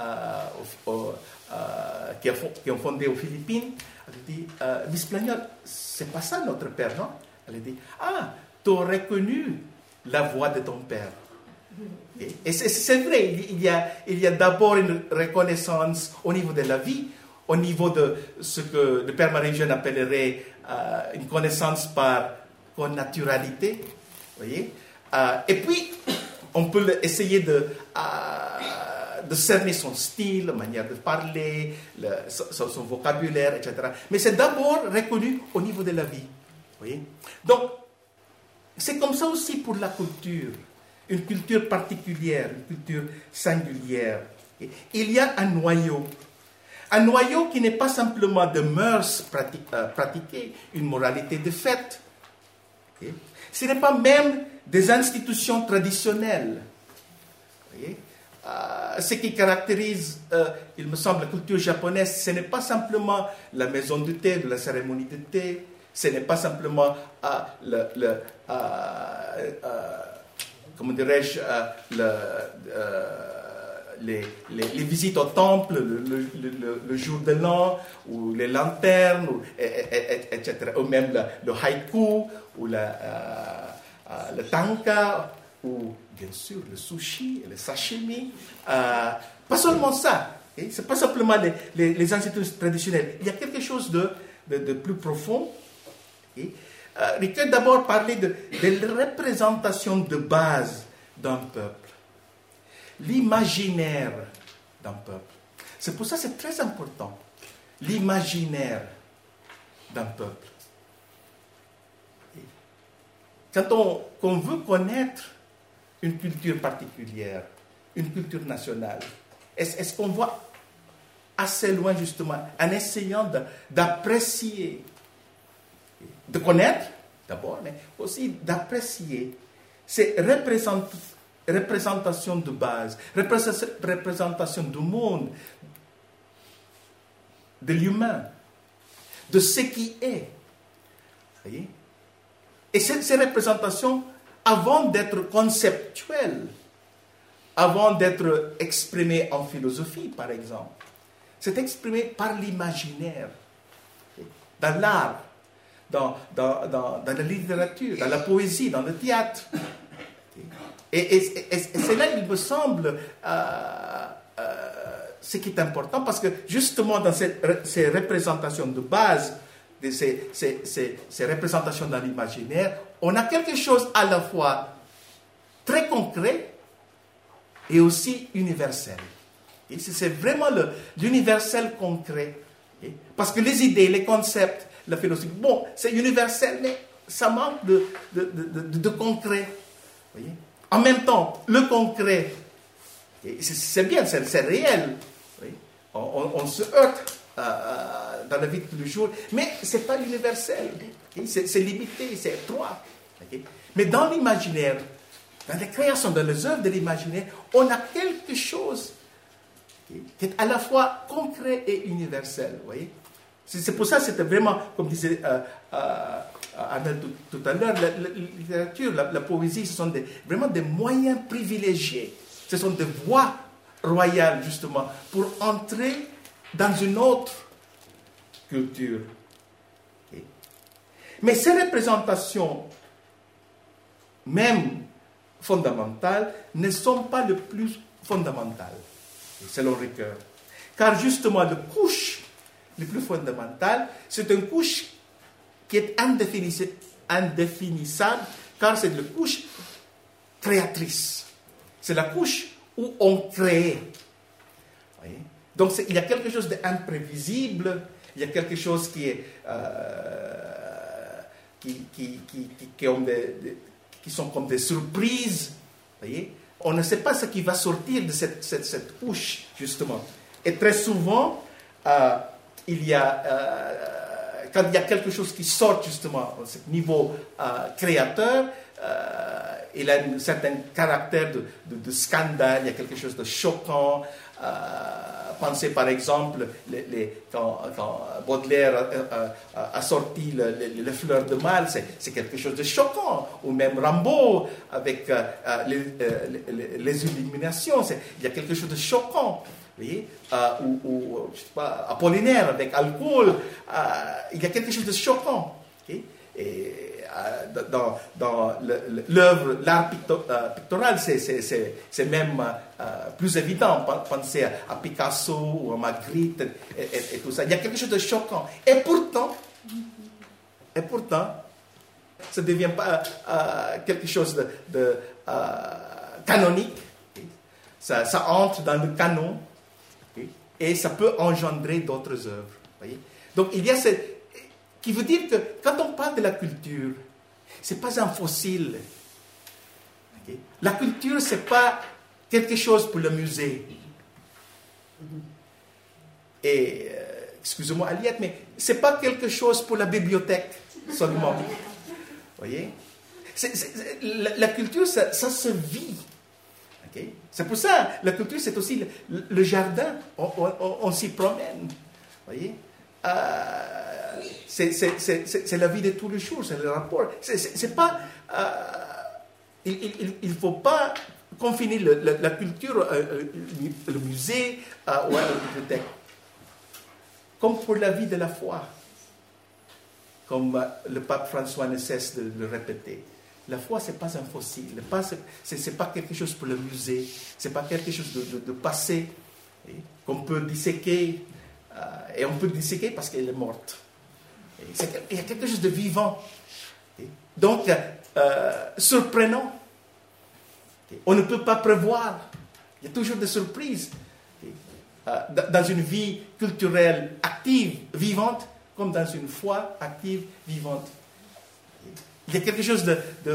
qui ont fondé aux Philippines. Elle dit, Miss Plagnol, c'est pas ça notre père, non? Elle dit, ah, tu aurais connu la voix de ton père. Et c'est vrai, il y a d'abord une reconnaissance au niveau de la vie, au niveau de ce que le père Marie-Jeanne appellerait une connaissance par connaturalité. Voyez? Et puis, on peut essayer de cerner son style, la manière de parler, son vocabulaire, etc. Mais c'est d'abord reconnu au niveau de la vie. Voyez? Donc, c'est comme ça aussi pour la culture. Une culture particulière, une culture singulière. Il y a un noyau. Un noyau qui n'est pas simplement de mœurs pratiquées, une moralité de fait. Okay? Ce n'est pas même des institutions traditionnelles. Voyez? Ce qui caractérise, il me semble, la culture japonaise, ce n'est pas simplement la maison du thé, de la cérémonie de thé, ce n'est pas simplement comment dirais-je, les visites au temple le jour de l'an, ou les lanternes, etc. Ou même le haïku, ou le tanka, ou bien sûr le sushi, le sashimi. Pas seulement ça. Ce n'est pas simplement les institutions traditionnelles. Il y a quelque chose de plus profond. Il faut d'abord parler de la représentation de base d'un peuple, l'imaginaire d'un peuple. C'est pour ça que c'est très important, l'imaginaire d'un peuple. Quand on veut connaître une culture particulière, une culture nationale, est-ce qu'on voit assez loin justement en essayant d'apprécier, de connaître d'abord, mais aussi d'apprécier ces représentations de base, représentations du monde, de l'humain, de ce qui est. Voyez? Et ces représentations, avant d'être conceptuelles, avant d'être exprimées en philosophie, par exemple, c'est exprimé par l'imaginaire, dans l'art, dans la littérature, dans la poésie, dans le théâtre. Et c'est là, il me semble, ce qui est important, parce que justement dans ces représentations de base, ces représentations dans l'imaginaire, on a quelque chose à la fois très concret et aussi universel. Et c'est vraiment l'universel concret. Parce que les idées, les concepts, la philosophie, bon, c'est universel, mais ça manque de concret. Voyez? En même temps, le concret, c'est bien, c'est réel. Voyez? On se heurte dans la vie de tous les jours, mais ce n'est pas universel. C'est limité, c'est étroit. Mais dans l'imaginaire, dans les créations, dans les œuvres de l'imaginaire, on a quelque chose qui est à la fois concret et universel. Voyez? C'est pour ça que c'était vraiment, comme disait Anna tout à l'heure, la littérature, la poésie, ce sont vraiment des moyens privilégiés. Ce sont des voies royales, justement, pour entrer dans une autre culture. Okay. Mais ces représentations, même fondamentales, ne sont pas le plus fondamentales, selon Ricoeur. Car justement, la couche le plus fondamental, c'est une couche qui est indéfinissable, car c'est la couche créatrice. C'est la couche où on crée. Voyez? Donc il y a quelque chose d'imprévisible, il y a quelque chose qui est qui sont comme des surprises. Voyez? On ne sait pas ce qui va sortir de cette couche, justement. Et très souvent, quand il y a quelque chose qui sort justement à ce niveau créateur, il a un certain caractère de scandale, il y a quelque chose de choquant. Pensez par exemple, quand Baudelaire a sorti les fleurs de mal, c'est quelque chose de choquant. Ou même Rimbaud avec les illuminations, il y a quelque chose de choquant. Vous voyez, ou je sais pas, Apollinaire avec Alcool, il y a quelque chose de choquant. Okay? Et dans l'œuvre, l'art pictoral, c'est même plus évident. Pensez à Picasso ou à Magritte et tout ça. Il y a quelque chose de choquant. Et pourtant, ça ne devient pas quelque chose de canonique. Ça entre dans le canon et ça peut engendrer d'autres œuvres. Voyez? Donc il y a qui veut dire que quand on parle de la culture, ce n'est pas un fossile. Okay? La culture, ce n'est pas quelque chose pour le musée. Et, excusez-moi Aliette, mais ce n'est pas quelque chose pour la bibliothèque seulement. Vous voyez? La culture, ça se vit. Okay? C'est pour ça, la culture, c'est aussi le jardin. On s'y promène. Vous voyez? C'est la vie de tous les jours, c'est le rapport. C'est pas, il ne faut pas confiner la culture, le musée ou à la bibliothèque. Comme pour la vie de la foi, comme le pape François ne cesse de le répéter. La foi, ce n'est pas un fossile, ce n'est pas quelque chose pour le musée, ce n'est pas quelque chose de passé, qu'on peut disséquer. Et on peut le disséquer parce qu'elle est morte. Il y a quelque chose de vivant. Donc, surprenant. On ne peut pas prévoir. Il y a toujours des surprises. Dans une vie culturelle active, vivante, comme dans une foi active, vivante. Il y a quelque chose de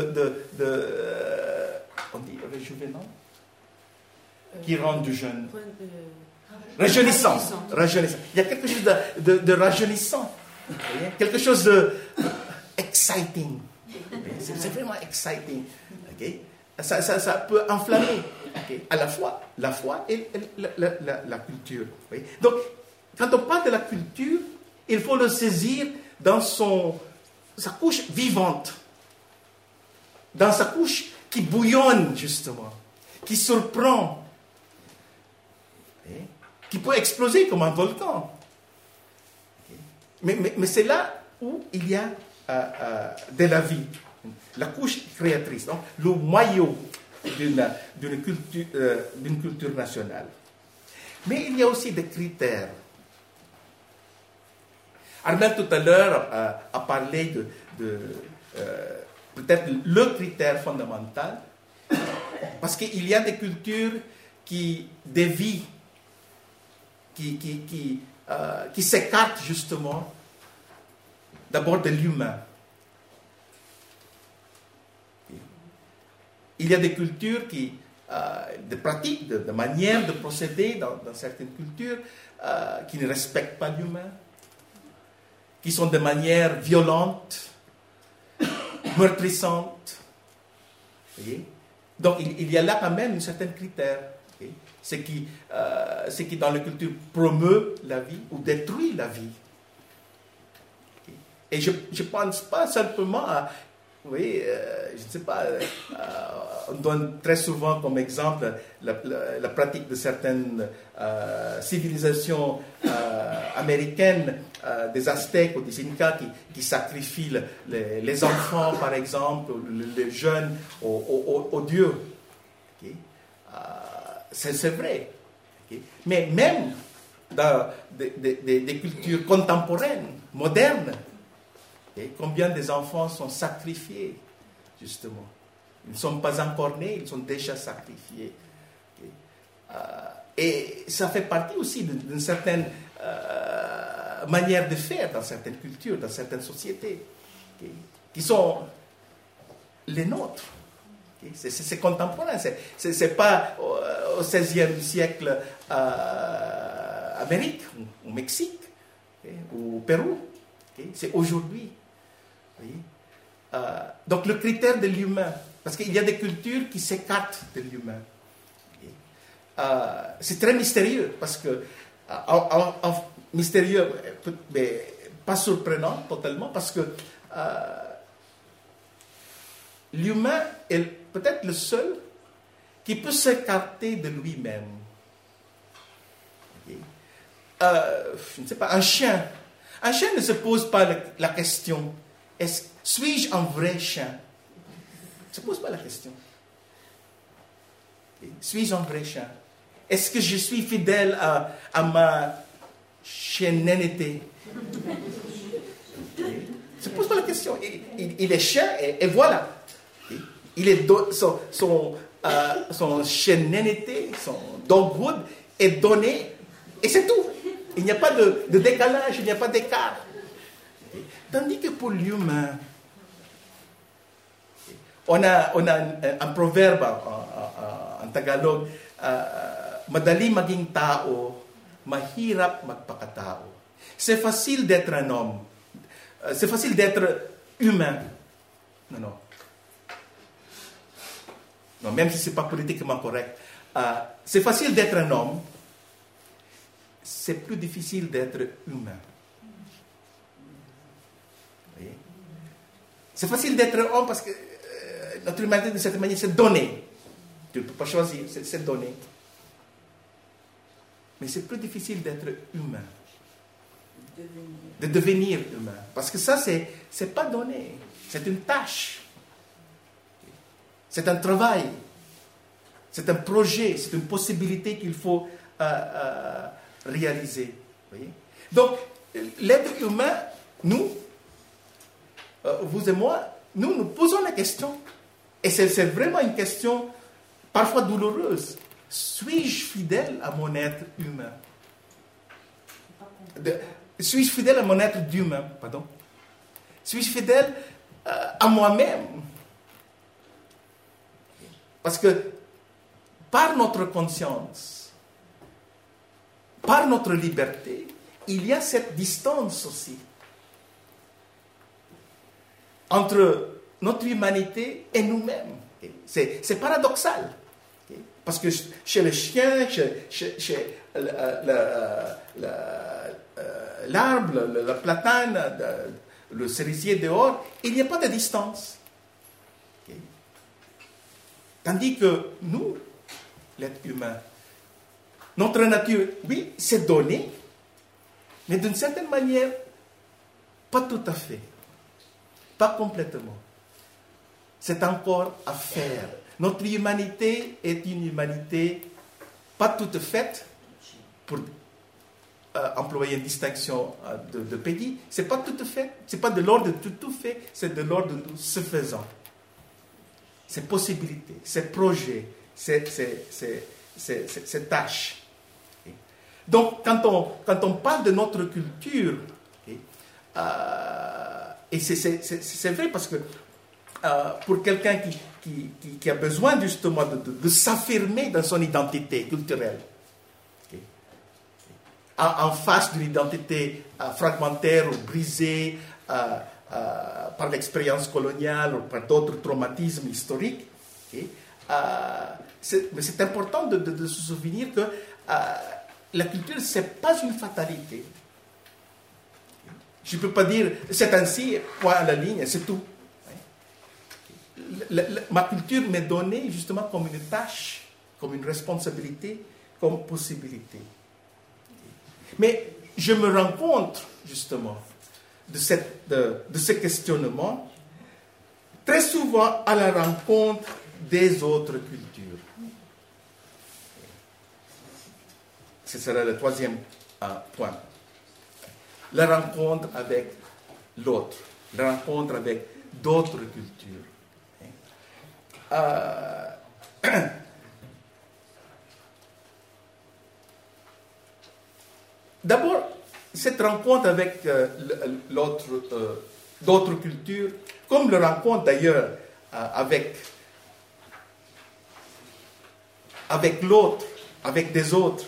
on dit réjuvénant, qui rend du jeune. Rajeunissant. Il y a quelque chose de rajeunissant. Quelque chose de exciting. C'est vraiment exciting. Okay? Ça peut enflammer. Okay? À la fois, la foi et la culture. Okay? Donc, quand on parle de la culture, il faut le saisir dans sa couche vivante. Dans sa couche qui bouillonne, justement. Qui surprend. Okay? Qui peut exploser comme un volcan. Mais c'est là où il y a de la vie, la couche créatrice, donc le noyau d'une culture nationale. Mais il y a aussi des critères. Armel tout à l'heure a parlé de peut-être le critère fondamental, parce qu'il y a des cultures qui dévient, qui s'écartent justement d'abord de l'humain. Il y a des cultures des pratiques, de manières de procéder dans certaines cultures qui ne respectent pas l'humain, qui sont de manières violentes, meurtrissantes. Voyez? Donc il y a là quand même un certain critère. Okay? Ce qui dans la culture promeut la vie ou détruit la vie. Okay? Et je ne pense pas simplement à... Oui, je ne sais pas, on donne très souvent comme exemple la pratique de certaines civilisations américaines, des Aztèques ou des Incas qui sacrifient les enfants, par exemple, les jeunes aux dieux. Okay? C'est vrai. Okay? Mais même dans des cultures contemporaines, modernes, et combien des enfants sont sacrifiés, justement. Ils ne sont pas encore nés, ils sont déjà sacrifiés. Et ça fait partie aussi d'une certaine manière de faire dans certaines cultures, dans certaines sociétés, qui sont les nôtres. C'est contemporain. C'est pas au XVIe siècle Amérique, au Mexique, ou au Pérou. C'est aujourd'hui. Donc le critère de l'humain, parce qu'il y a des cultures qui s'écartent de l'humain. C'est très mystérieux, parce que mystérieux, mais pas surprenant totalement, parce que l'humain est peut-être le seul qui peut s'écarter de lui-même. Je ne sais pas, un chien ne se pose pas la question, suis-je un vrai chien? Il ne se pose pas la question. Suis-je un vrai chien? Est-ce que je suis fidèle à ma chiennénité? Il ne se pose pas la question. Il est chien et voilà. Il est son chiennéité, son dogwood est donné et c'est tout. Il n'y a pas de décalage, il n'y a pas d'écart. Tandis que pour l'humain, on a un proverbe en tagalog, madali maging tao, mahirap magpakatao. C'est facile d'être un homme. C'est facile d'être humain. Non, même si ce n'est pas politiquement correct. C'est facile d'être un homme. C'est plus difficile d'être humain. C'est facile d'être homme parce que notre humanité, de cette manière, c'est donné. Tu ne peux pas choisir, c'est donné. Mais c'est plus difficile d'être humain. De devenir humain. Parce que ça, c'est pas donné. C'est une tâche. C'est un travail. C'est un projet. C'est une possibilité qu'il faut réaliser. Voyez? Donc, l'être humain, nous, vous et moi, nous posons la question. Et c'est vraiment une question parfois douloureuse. Suis-je fidèle à mon être humain? Suis-je fidèle à mon être d'humain? Pardon. Suis-je fidèle à moi-même? Parce que par notre conscience, par notre liberté, il y a cette distance aussi entre notre humanité et nous-mêmes. C'est paradoxal. Parce que chez le chien, chez l'arbre, le platane, le cerisier dehors, il n'y a pas de distance. Tandis que nous, l'être humain, notre nature, oui, c'est donné, mais d'une certaine manière, pas tout à fait. Pas complètement. C'est encore à faire. Notre humanité est une humanité pas toute faite, pour employer une distinction de pays, c'est pas tout fait, c'est pas de l'ordre de tout fait, c'est de l'ordre de ce faisant. Ces possibilités, ces projets, ces tâches. Donc, quand on parle de notre culture, et c'est vrai parce que pour quelqu'un qui a besoin justement de s'affirmer dans son identité culturelle, en face d'une identité fragmentaire ou brisée par l'expérience coloniale ou par d'autres traumatismes historiques, c'est important de se souvenir que la culture, ce n'est pas une fatalité. Je ne peux pas dire, c'est ainsi, point à la ligne, c'est tout. Ma culture m'est donnée justement comme une tâche, comme une responsabilité, comme possibilité. Mais je me rends compte justement de ce questionnement très souvent à la rencontre des autres cultures. Ce sera le troisième point. La rencontre avec l'autre, la rencontre avec d'autres cultures. D'abord, cette rencontre avec d'autres cultures, comme le rencontre d'ailleurs avec l'autre, avec des autres,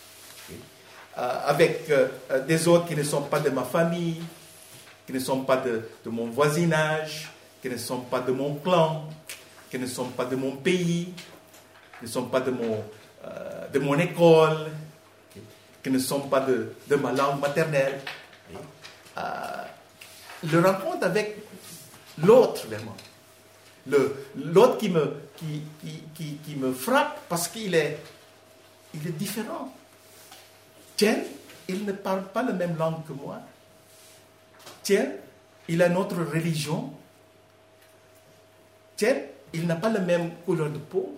avec des autres qui ne sont pas de ma famille, qui ne sont pas de mon voisinage, qui ne sont pas de mon clan, qui ne sont pas de mon pays, qui ne sont pas de mon école, qui ne sont pas de ma langue maternelle. Le rencontre avec l'autre, vraiment. L'autre qui me frappe parce qu'il est différent. Tiens, il ne parle pas la même langue que moi. Tiens, il a une autre religion. Tiens, il n'a pas la même couleur de peau.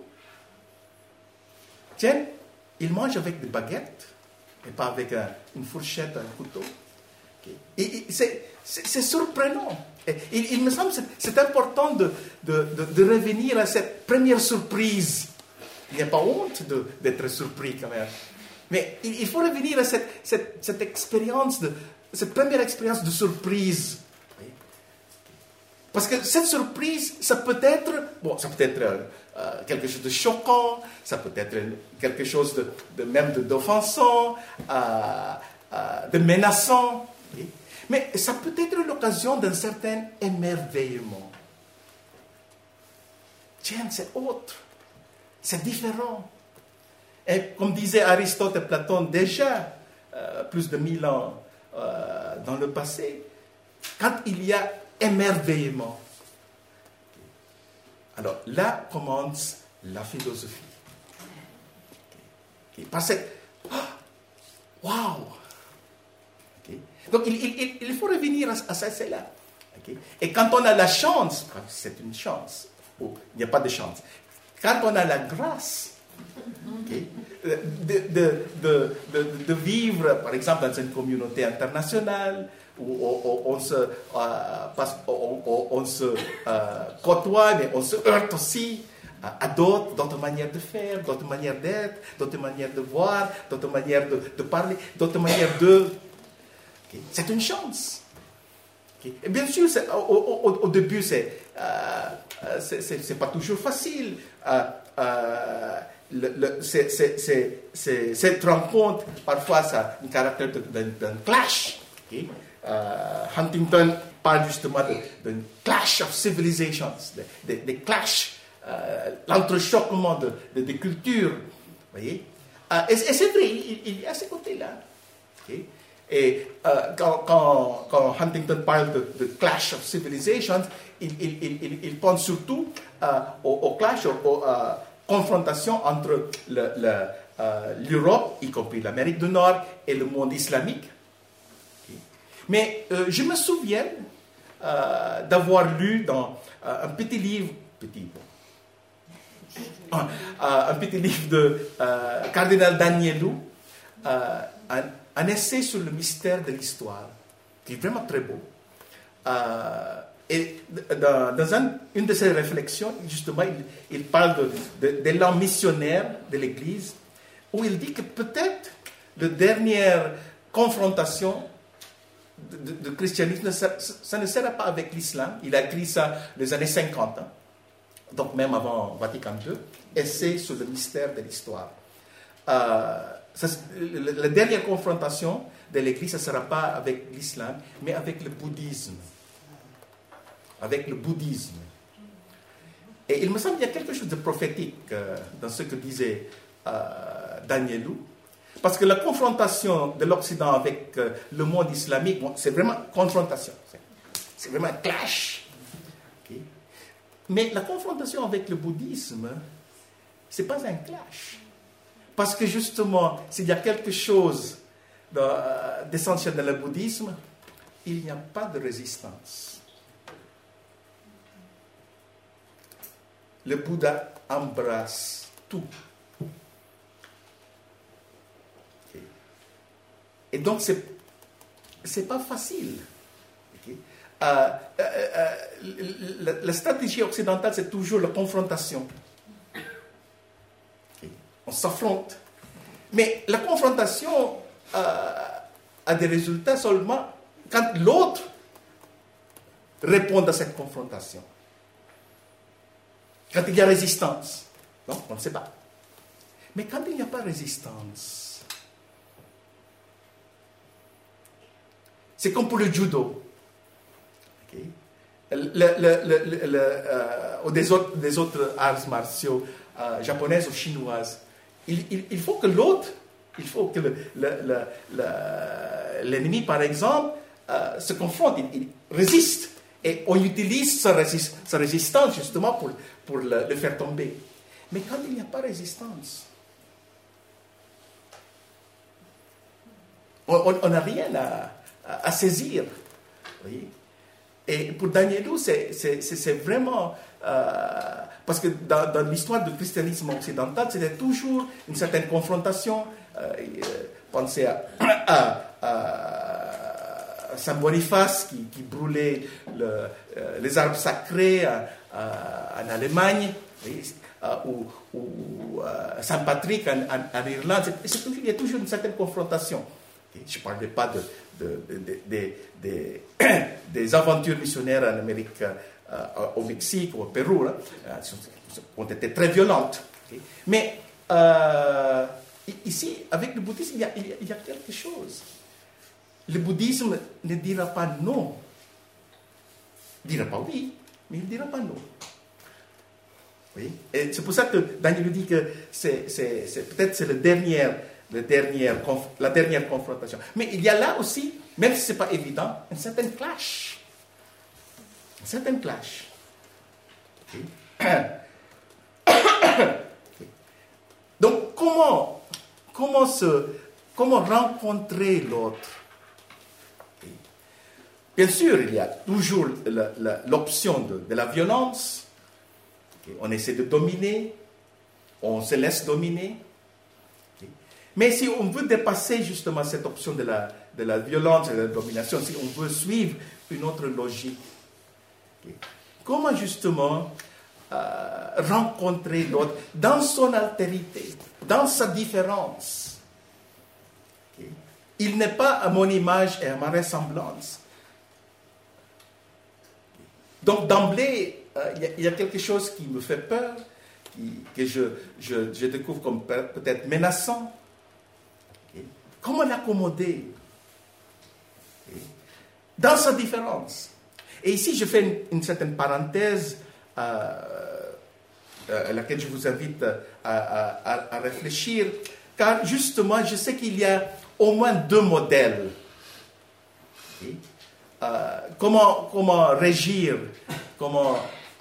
Tiens, il mange avec des baguettes et pas avec une fourchette, un couteau. Et c'est surprenant. Et il me semble que c'est important de revenir à cette première surprise. Il n'y a pas honte d'être surpris quand même. Mais il faut revenir à cette expérience, cette première expérience de surprise. Parce que cette surprise, ça peut être quelque chose de choquant, ça peut être quelque chose même d'offensant, de menaçant. Mais ça peut être l'occasion d'un certain émerveillement. Tiens, c'est autre, c'est différent. Et comme disaient Aristote et Platon déjà, plus de 1000 ans dans le passé, quand il y a émerveillement, alors là commence la philosophie. Parce que, waouh! Donc il faut revenir à ça, c'est là. Et quand on a la chance, c'est une chance, il n'y a pas de chance, quand on a la grâce de vivre, par exemple, dans une communauté internationale, où on se côtoie, mais on se heurte aussi à d'autres manières de faire, d'autres manières d'être, d'autres manières de voir, d'autres manières de parler, d'autres manières de... C'est une chance. Et bien sûr, au début, c'est pas toujours facile. Cette rencontre, parfois, ça a un caractère d'un clash. Huntington parle justement d'un clash of civilizations, des clashs, l'entrechoquement de cultures. Voyez? Et c'est vrai, il y a ce côté-là. Et quand Huntington parle de clash of civilizations, il pense surtout au clash, aux confrontations entre l'Europe, y compris l'Amérique du Nord, et le monde islamique. Mais je me souviens d'avoir lu dans un petit livre, un petit livre de Cardinal Danielou, un essai sur le mystère de l'histoire, qui est vraiment très beau. Et dans une de ses réflexions, justement, il parle de l'élan missionnaire de l'Église, où il dit que peut-être la dernière confrontation de christianisme, ça ne sera pas avec l'islam. Il a écrit ça les années 50, hein, donc même avant Vatican II, essai sur le mystère de l'histoire. La dernière confrontation de l'Église, ce ne sera pas avec l'islam, mais avec le bouddhisme. Avec le bouddhisme. Et il me semble qu'il y a quelque chose de prophétique dans ce que disait Danielou, parce que la confrontation de l'Occident avec le monde islamique, c'est vraiment confrontation. C'est vraiment un clash. Okay. Mais la confrontation avec le bouddhisme, ce n'est pas un clash. Parce que justement, s'il y a quelque chose d'essentiel dans le bouddhisme, il n'y a pas de résistance. Le Bouddha embrasse tout. Okay. Et donc, c'est pas facile. Okay. La stratégie occidentale, c'est toujours la confrontation. Okay. On s'affronte. Mais la confrontation a des résultats seulement quand l'autre répond à cette confrontation. Quand il y a résistance. Non, on ne sait pas. Mais quand il n'y a pas résistance, c'est comme pour le judo. Okay. ou des autres arts martiaux japonaises ou chinoises. Il faut que l'autre, il faut que l'ennemi, par exemple, se confronte, il résiste. Et on utilise sa résistance justement pour le faire tomber. Mais quand il n'y a pas de résistance, on n'a rien à saisir. Voyez? Et pour Danielou, c'est vraiment... parce que dans l'histoire du christianisme occidental, c'était toujours une certaine confrontation. Pensez à Saint Boniface qui brûlait les arbres sacrés en Allemagne, ou Saint Patrick en Irlande. Il y a toujours une certaine confrontation. Je ne parlais pas des aventures missionnaires en Amérique, au Mexique ou au Pérou, qui ont été très violentes. Mais ici, avec le bouddhisme, il y a quelque chose. Le bouddhisme ne dira pas non. Il dira pas oui, mais il ne dira pas non. Oui? Et c'est pour ça que Daniel dit que peut-être c'est la dernière confrontation. Mais il y a là aussi, même si ce n'est pas évident, un certain clash. Un certain clash. Okay. Donc, comment rencontrer l'autre? Bien sûr, il y a toujours l'option de la violence. Okay. On essaie de dominer, on se laisse dominer. Okay. Mais si on veut dépasser justement cette option de la violence et de la domination, si on veut suivre une autre logique, okay. Comment justement rencontrer l'autre dans son altérité, dans sa différence? Okay. Il n'est pas à mon image et à ma ressemblance. Donc d'emblée, il y a quelque chose qui me fait peur, que je découvre comme peut-être menaçant. Okay. Comment l'accommoder? Okay. Dans sa différence. Et ici, je fais une certaine parenthèse à laquelle je vous invite à réfléchir, car justement, je sais qu'il y a au moins deux modèles. Okay. Comment régir, comment,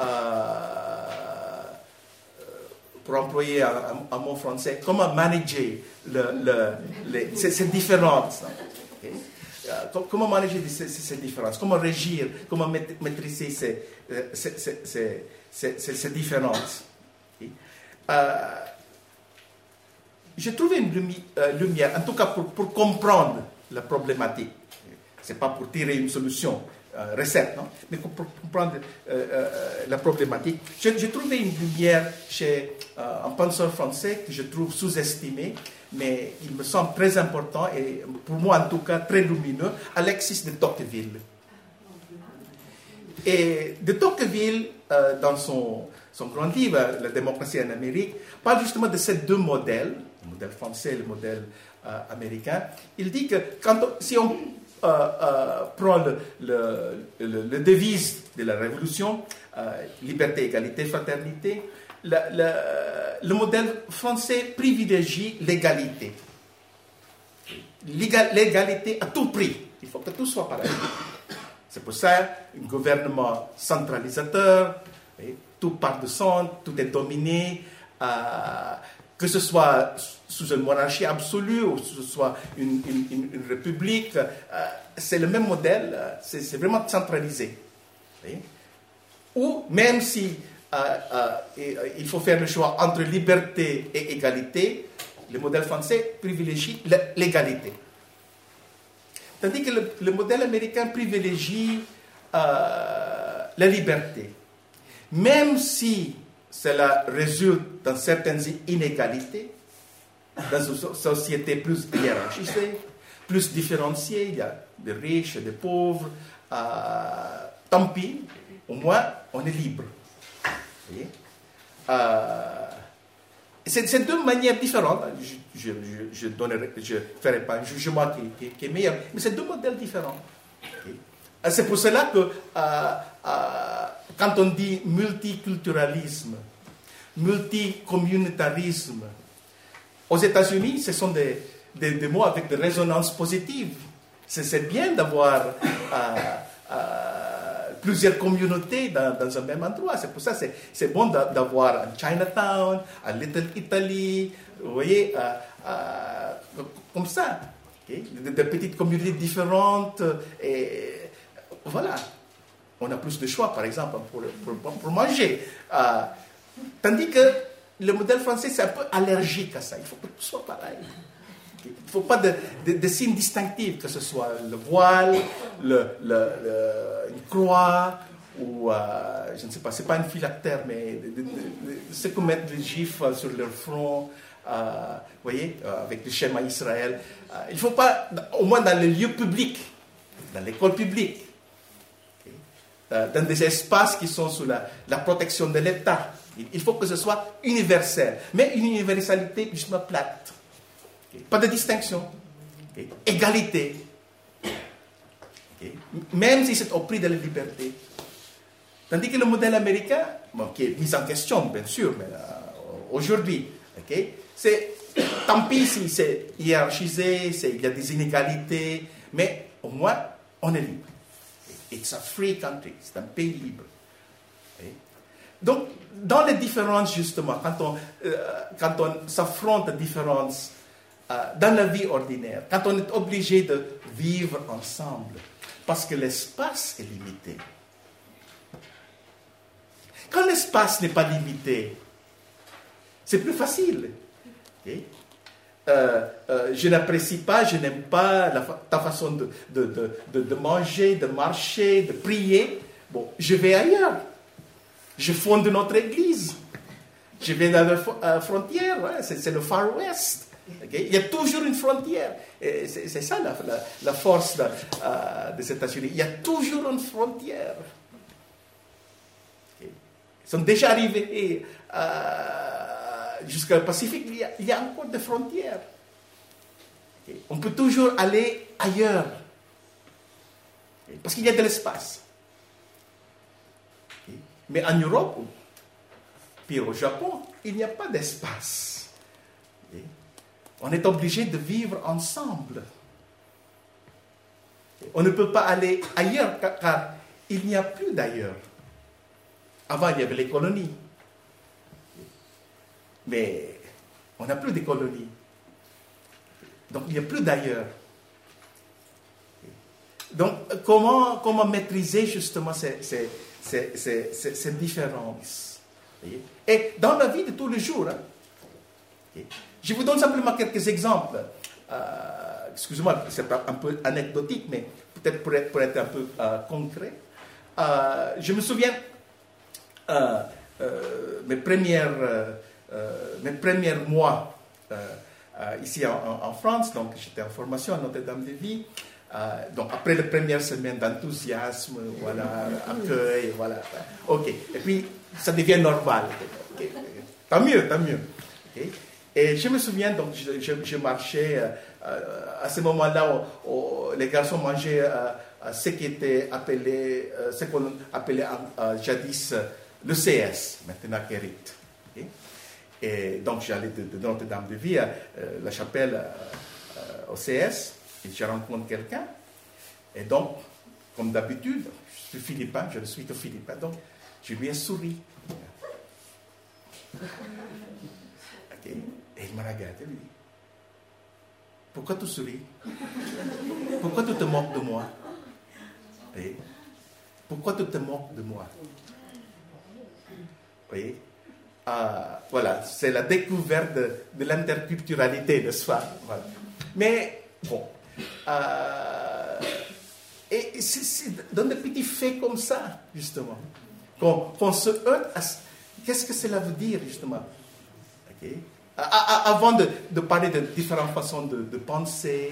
pour employer un mot français, comment manager ces différences. Okay. Comment manager ces différences, comment régir, comment maîtriser ces différences. Okay. J'ai trouvé une lumière, en tout cas pour comprendre la problématique. Ce n'est pas pour tirer une solution, recette, non? Mais pour comprendre la problématique. J'ai trouvé une lumière chez un penseur français que je trouve sous-estimé, mais il me semble très important et pour moi en tout cas très lumineux, Alexis de Tocqueville. Et de Tocqueville, dans son grand livre, La démocratie en Amérique, parle justement de ces deux modèles, le modèle français et le modèle américain. Il dit que si on prend le devise de la Révolution, liberté, égalité, fraternité, le modèle français privilégie l'égalité. L'égalité à tout prix. Il faut que tout soit pareil. C'est pour ça un gouvernement centralisateur, tout part de centre, tout est dominé, que ce soit sous une monarchie absolue ou que ce soit une république, c'est le même modèle, c'est vraiment centralisé. Ou même si il faut faire le choix entre liberté et égalité, le modèle français privilégie l'égalité. Tandis que le modèle américain privilégie la liberté. Même si cela résulte dans certaines inégalités, dans une société plus hiérarchisée, plus différenciée, il y a des riches et des pauvres, tant pis, au moins on est libre. C'est deux manières différentes. Je ne ferai pas un jugement qui est meilleur, mais c'est deux modèles différents. Okay. C'est pour cela que quand on dit multiculturalisme, multicommunautarisme, aux États-Unis, ce sont des mots avec des résonances positives. C'est bien d'avoir plusieurs communautés dans un même endroit. C'est pour ça que c'est bon d'avoir un Chinatown, un Little Italy, vous voyez, comme ça. Okay? De petites communautés différentes. Et voilà. On a plus de choix, par exemple, pour manger. Tandis que le modèle français, c'est un peu allergique à ça. Il faut que tout soit pareil. Il ne faut pas de signes distinctifs, que ce soit le voile, une croix, ou, je ne sais pas, ce n'est pas une phylactère, mais ce que mettent les Juifs sur leur front, vous voyez, avec le schéma Israël. Il ne faut pas, au moins dans les lieux publics, dans l'école publique, dans des espaces qui sont sous la protection de l'État. Il faut que ce soit universel, mais une universalité justement plate. Pas de distinction. Égalité. Même si c'est au prix de la liberté. Tandis que le modèle américain, qui est mis en question, bien sûr, mais aujourd'hui, c'est, tant pis si c'est hiérarchisé, il y a des inégalités, mais au moins, on est libre. It's a free country, c'est un pays libre. Donc, dans les différences, justement, quand on s'affronte à différences dans la vie ordinaire, quand on est obligé de vivre ensemble, parce que l'espace est limité. Quand l'espace n'est pas limité, c'est plus facile. Je n'apprécie pas, je n'aime pas ta façon de manger, de marcher, de prier. Bon, je vais ailleurs. Je fonde notre église. Je vais dans la frontière, ouais, c'est le Far West. Okay? Il y a toujours une frontière. Et c'est ça la force des États-Unis. Il y a toujours une frontière. Okay? Ils sont déjà arrivés jusqu'au Pacifique. Il y a encore des frontières. Okay? On peut toujours aller ailleurs. Okay? Parce qu'il y a de l'espace. Okay? Mais en Europe, puis au Japon, il n'y a pas d'espace. Okay? On est obligé de vivre ensemble. On ne peut pas aller ailleurs car il n'y a plus d'ailleurs. Avant, il y avait les colonies. Mais on n'a plus de colonies. Donc, il n'y a plus d'ailleurs. Donc, comment maîtriser justement ces différences? Et dans la vie de tous les jours, je vous donne simplement quelques exemples. Excusez-moi, c'est un peu anecdotique, mais peut-être pour être un peu concret. Je me souviens, mes premiers mois ici en France, donc j'étais en formation à Notre-Dame-de-Vie. Donc après la première semaine d'enthousiasme, voilà, accueil, voilà. Ok. Et puis ça devient normal. Okay. Tant mieux. Okay. Et je me souviens, donc je marchais à ce moment-là, les garçons mangeaient ce qui était appelé, ce qu'on appelait jadis le CS, maintenant Kérit. Okay. Et donc j'allais de Notre-Dame-de-Vie à la chapelle au CS. Et je rencontre quelqu'un, et donc, comme d'habitude, je suis philippin, je ne suis que philippin, donc je lui ai souri. Okay. Et il m'a regardé, il me dit, pourquoi tu souris? Pourquoi tu te moques de moi? Et pourquoi tu te moques de moi? Vous voyez? Voilà, c'est la découverte de l'interculturalité, n'est-ce pas? Voilà. Mais, bon. Et c'est dans des petits faits comme ça, justement, qu'on se heurte à... Qu'est-ce que cela veut dire, justement? Okay. Avant de parler de différentes façons de penser,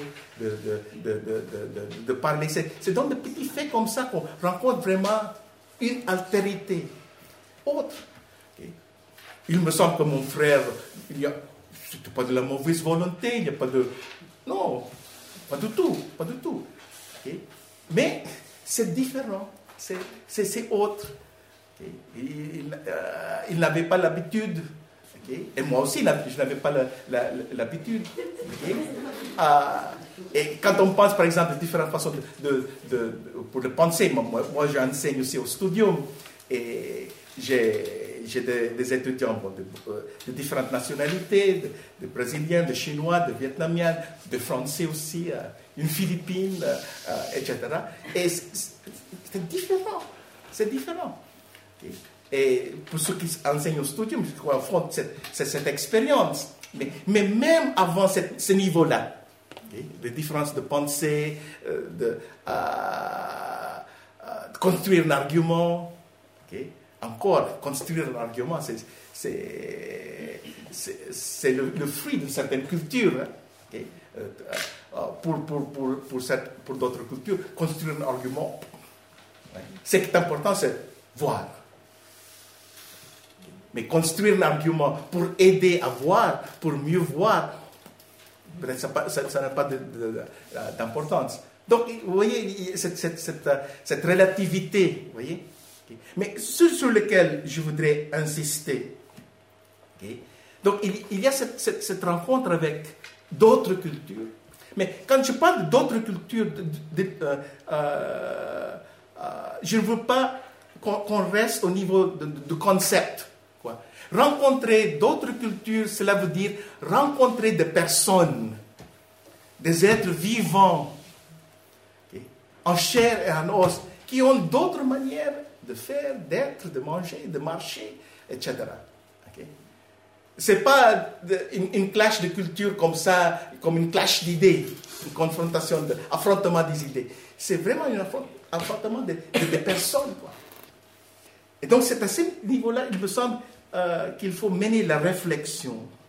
de parler, c'est dans des petits faits comme ça qu'on rencontre vraiment une altérité autre. Okay. Il me semble que mon frère, c'était pas de la mauvaise volonté, il n'y a pas de... Non, pas du tout. Okay. Mais c'est différent, c'est autre. Okay. Il n'avait pas l'habitude. Okay. Et moi aussi, je n'avais pas l'habitude. Okay. Et quand on pense, par exemple, à différentes façons pour le penser, moi j'enseigne aussi au studium, et j'ai des étudiants de différentes nationalités, de Brésiliens, de Chinois, de Vietnamiens, de Français aussi, une Philippine, etc. Et c'est différent. C'est différent. Okay. Et pour ceux qui enseignent au studium, je crois, font cette expérience. Mais même avant ce niveau-là, okay, les différences de pensée, de construire un argument, okay. Encore, construire un argument, c'est le fruit d'une certaine culture. Hein, okay. Pour d'autres cultures, construire un argument, ce qui est important, c'est voir. Mais construire un argument pour aider à voir, pour mieux voir, peut-être ça n'a pas d'importance. Donc, vous voyez, cette relativité, vous voyez. Okay. Mais sur lequel je voudrais insister. Okay. Donc, il y a cette rencontre avec d'autres cultures. Mais quand je parle d'autres cultures, je ne veux pas qu'on reste au niveau de concept. Quoi. Rencontrer d'autres cultures, cela veut dire rencontrer des personnes, des êtres vivants, okay, en chair et en os, qui ont d'autres manières de faire, d'être, de manger, de marcher, etc. Okay. Ce n'est pas une clash de culture comme ça, comme une clash d'idées, une confrontation, affrontement des idées. C'est vraiment un affrontement des personnes. Quoi. Et donc, c'est à ce niveau-là, il me semble qu'il faut mener la réflexion.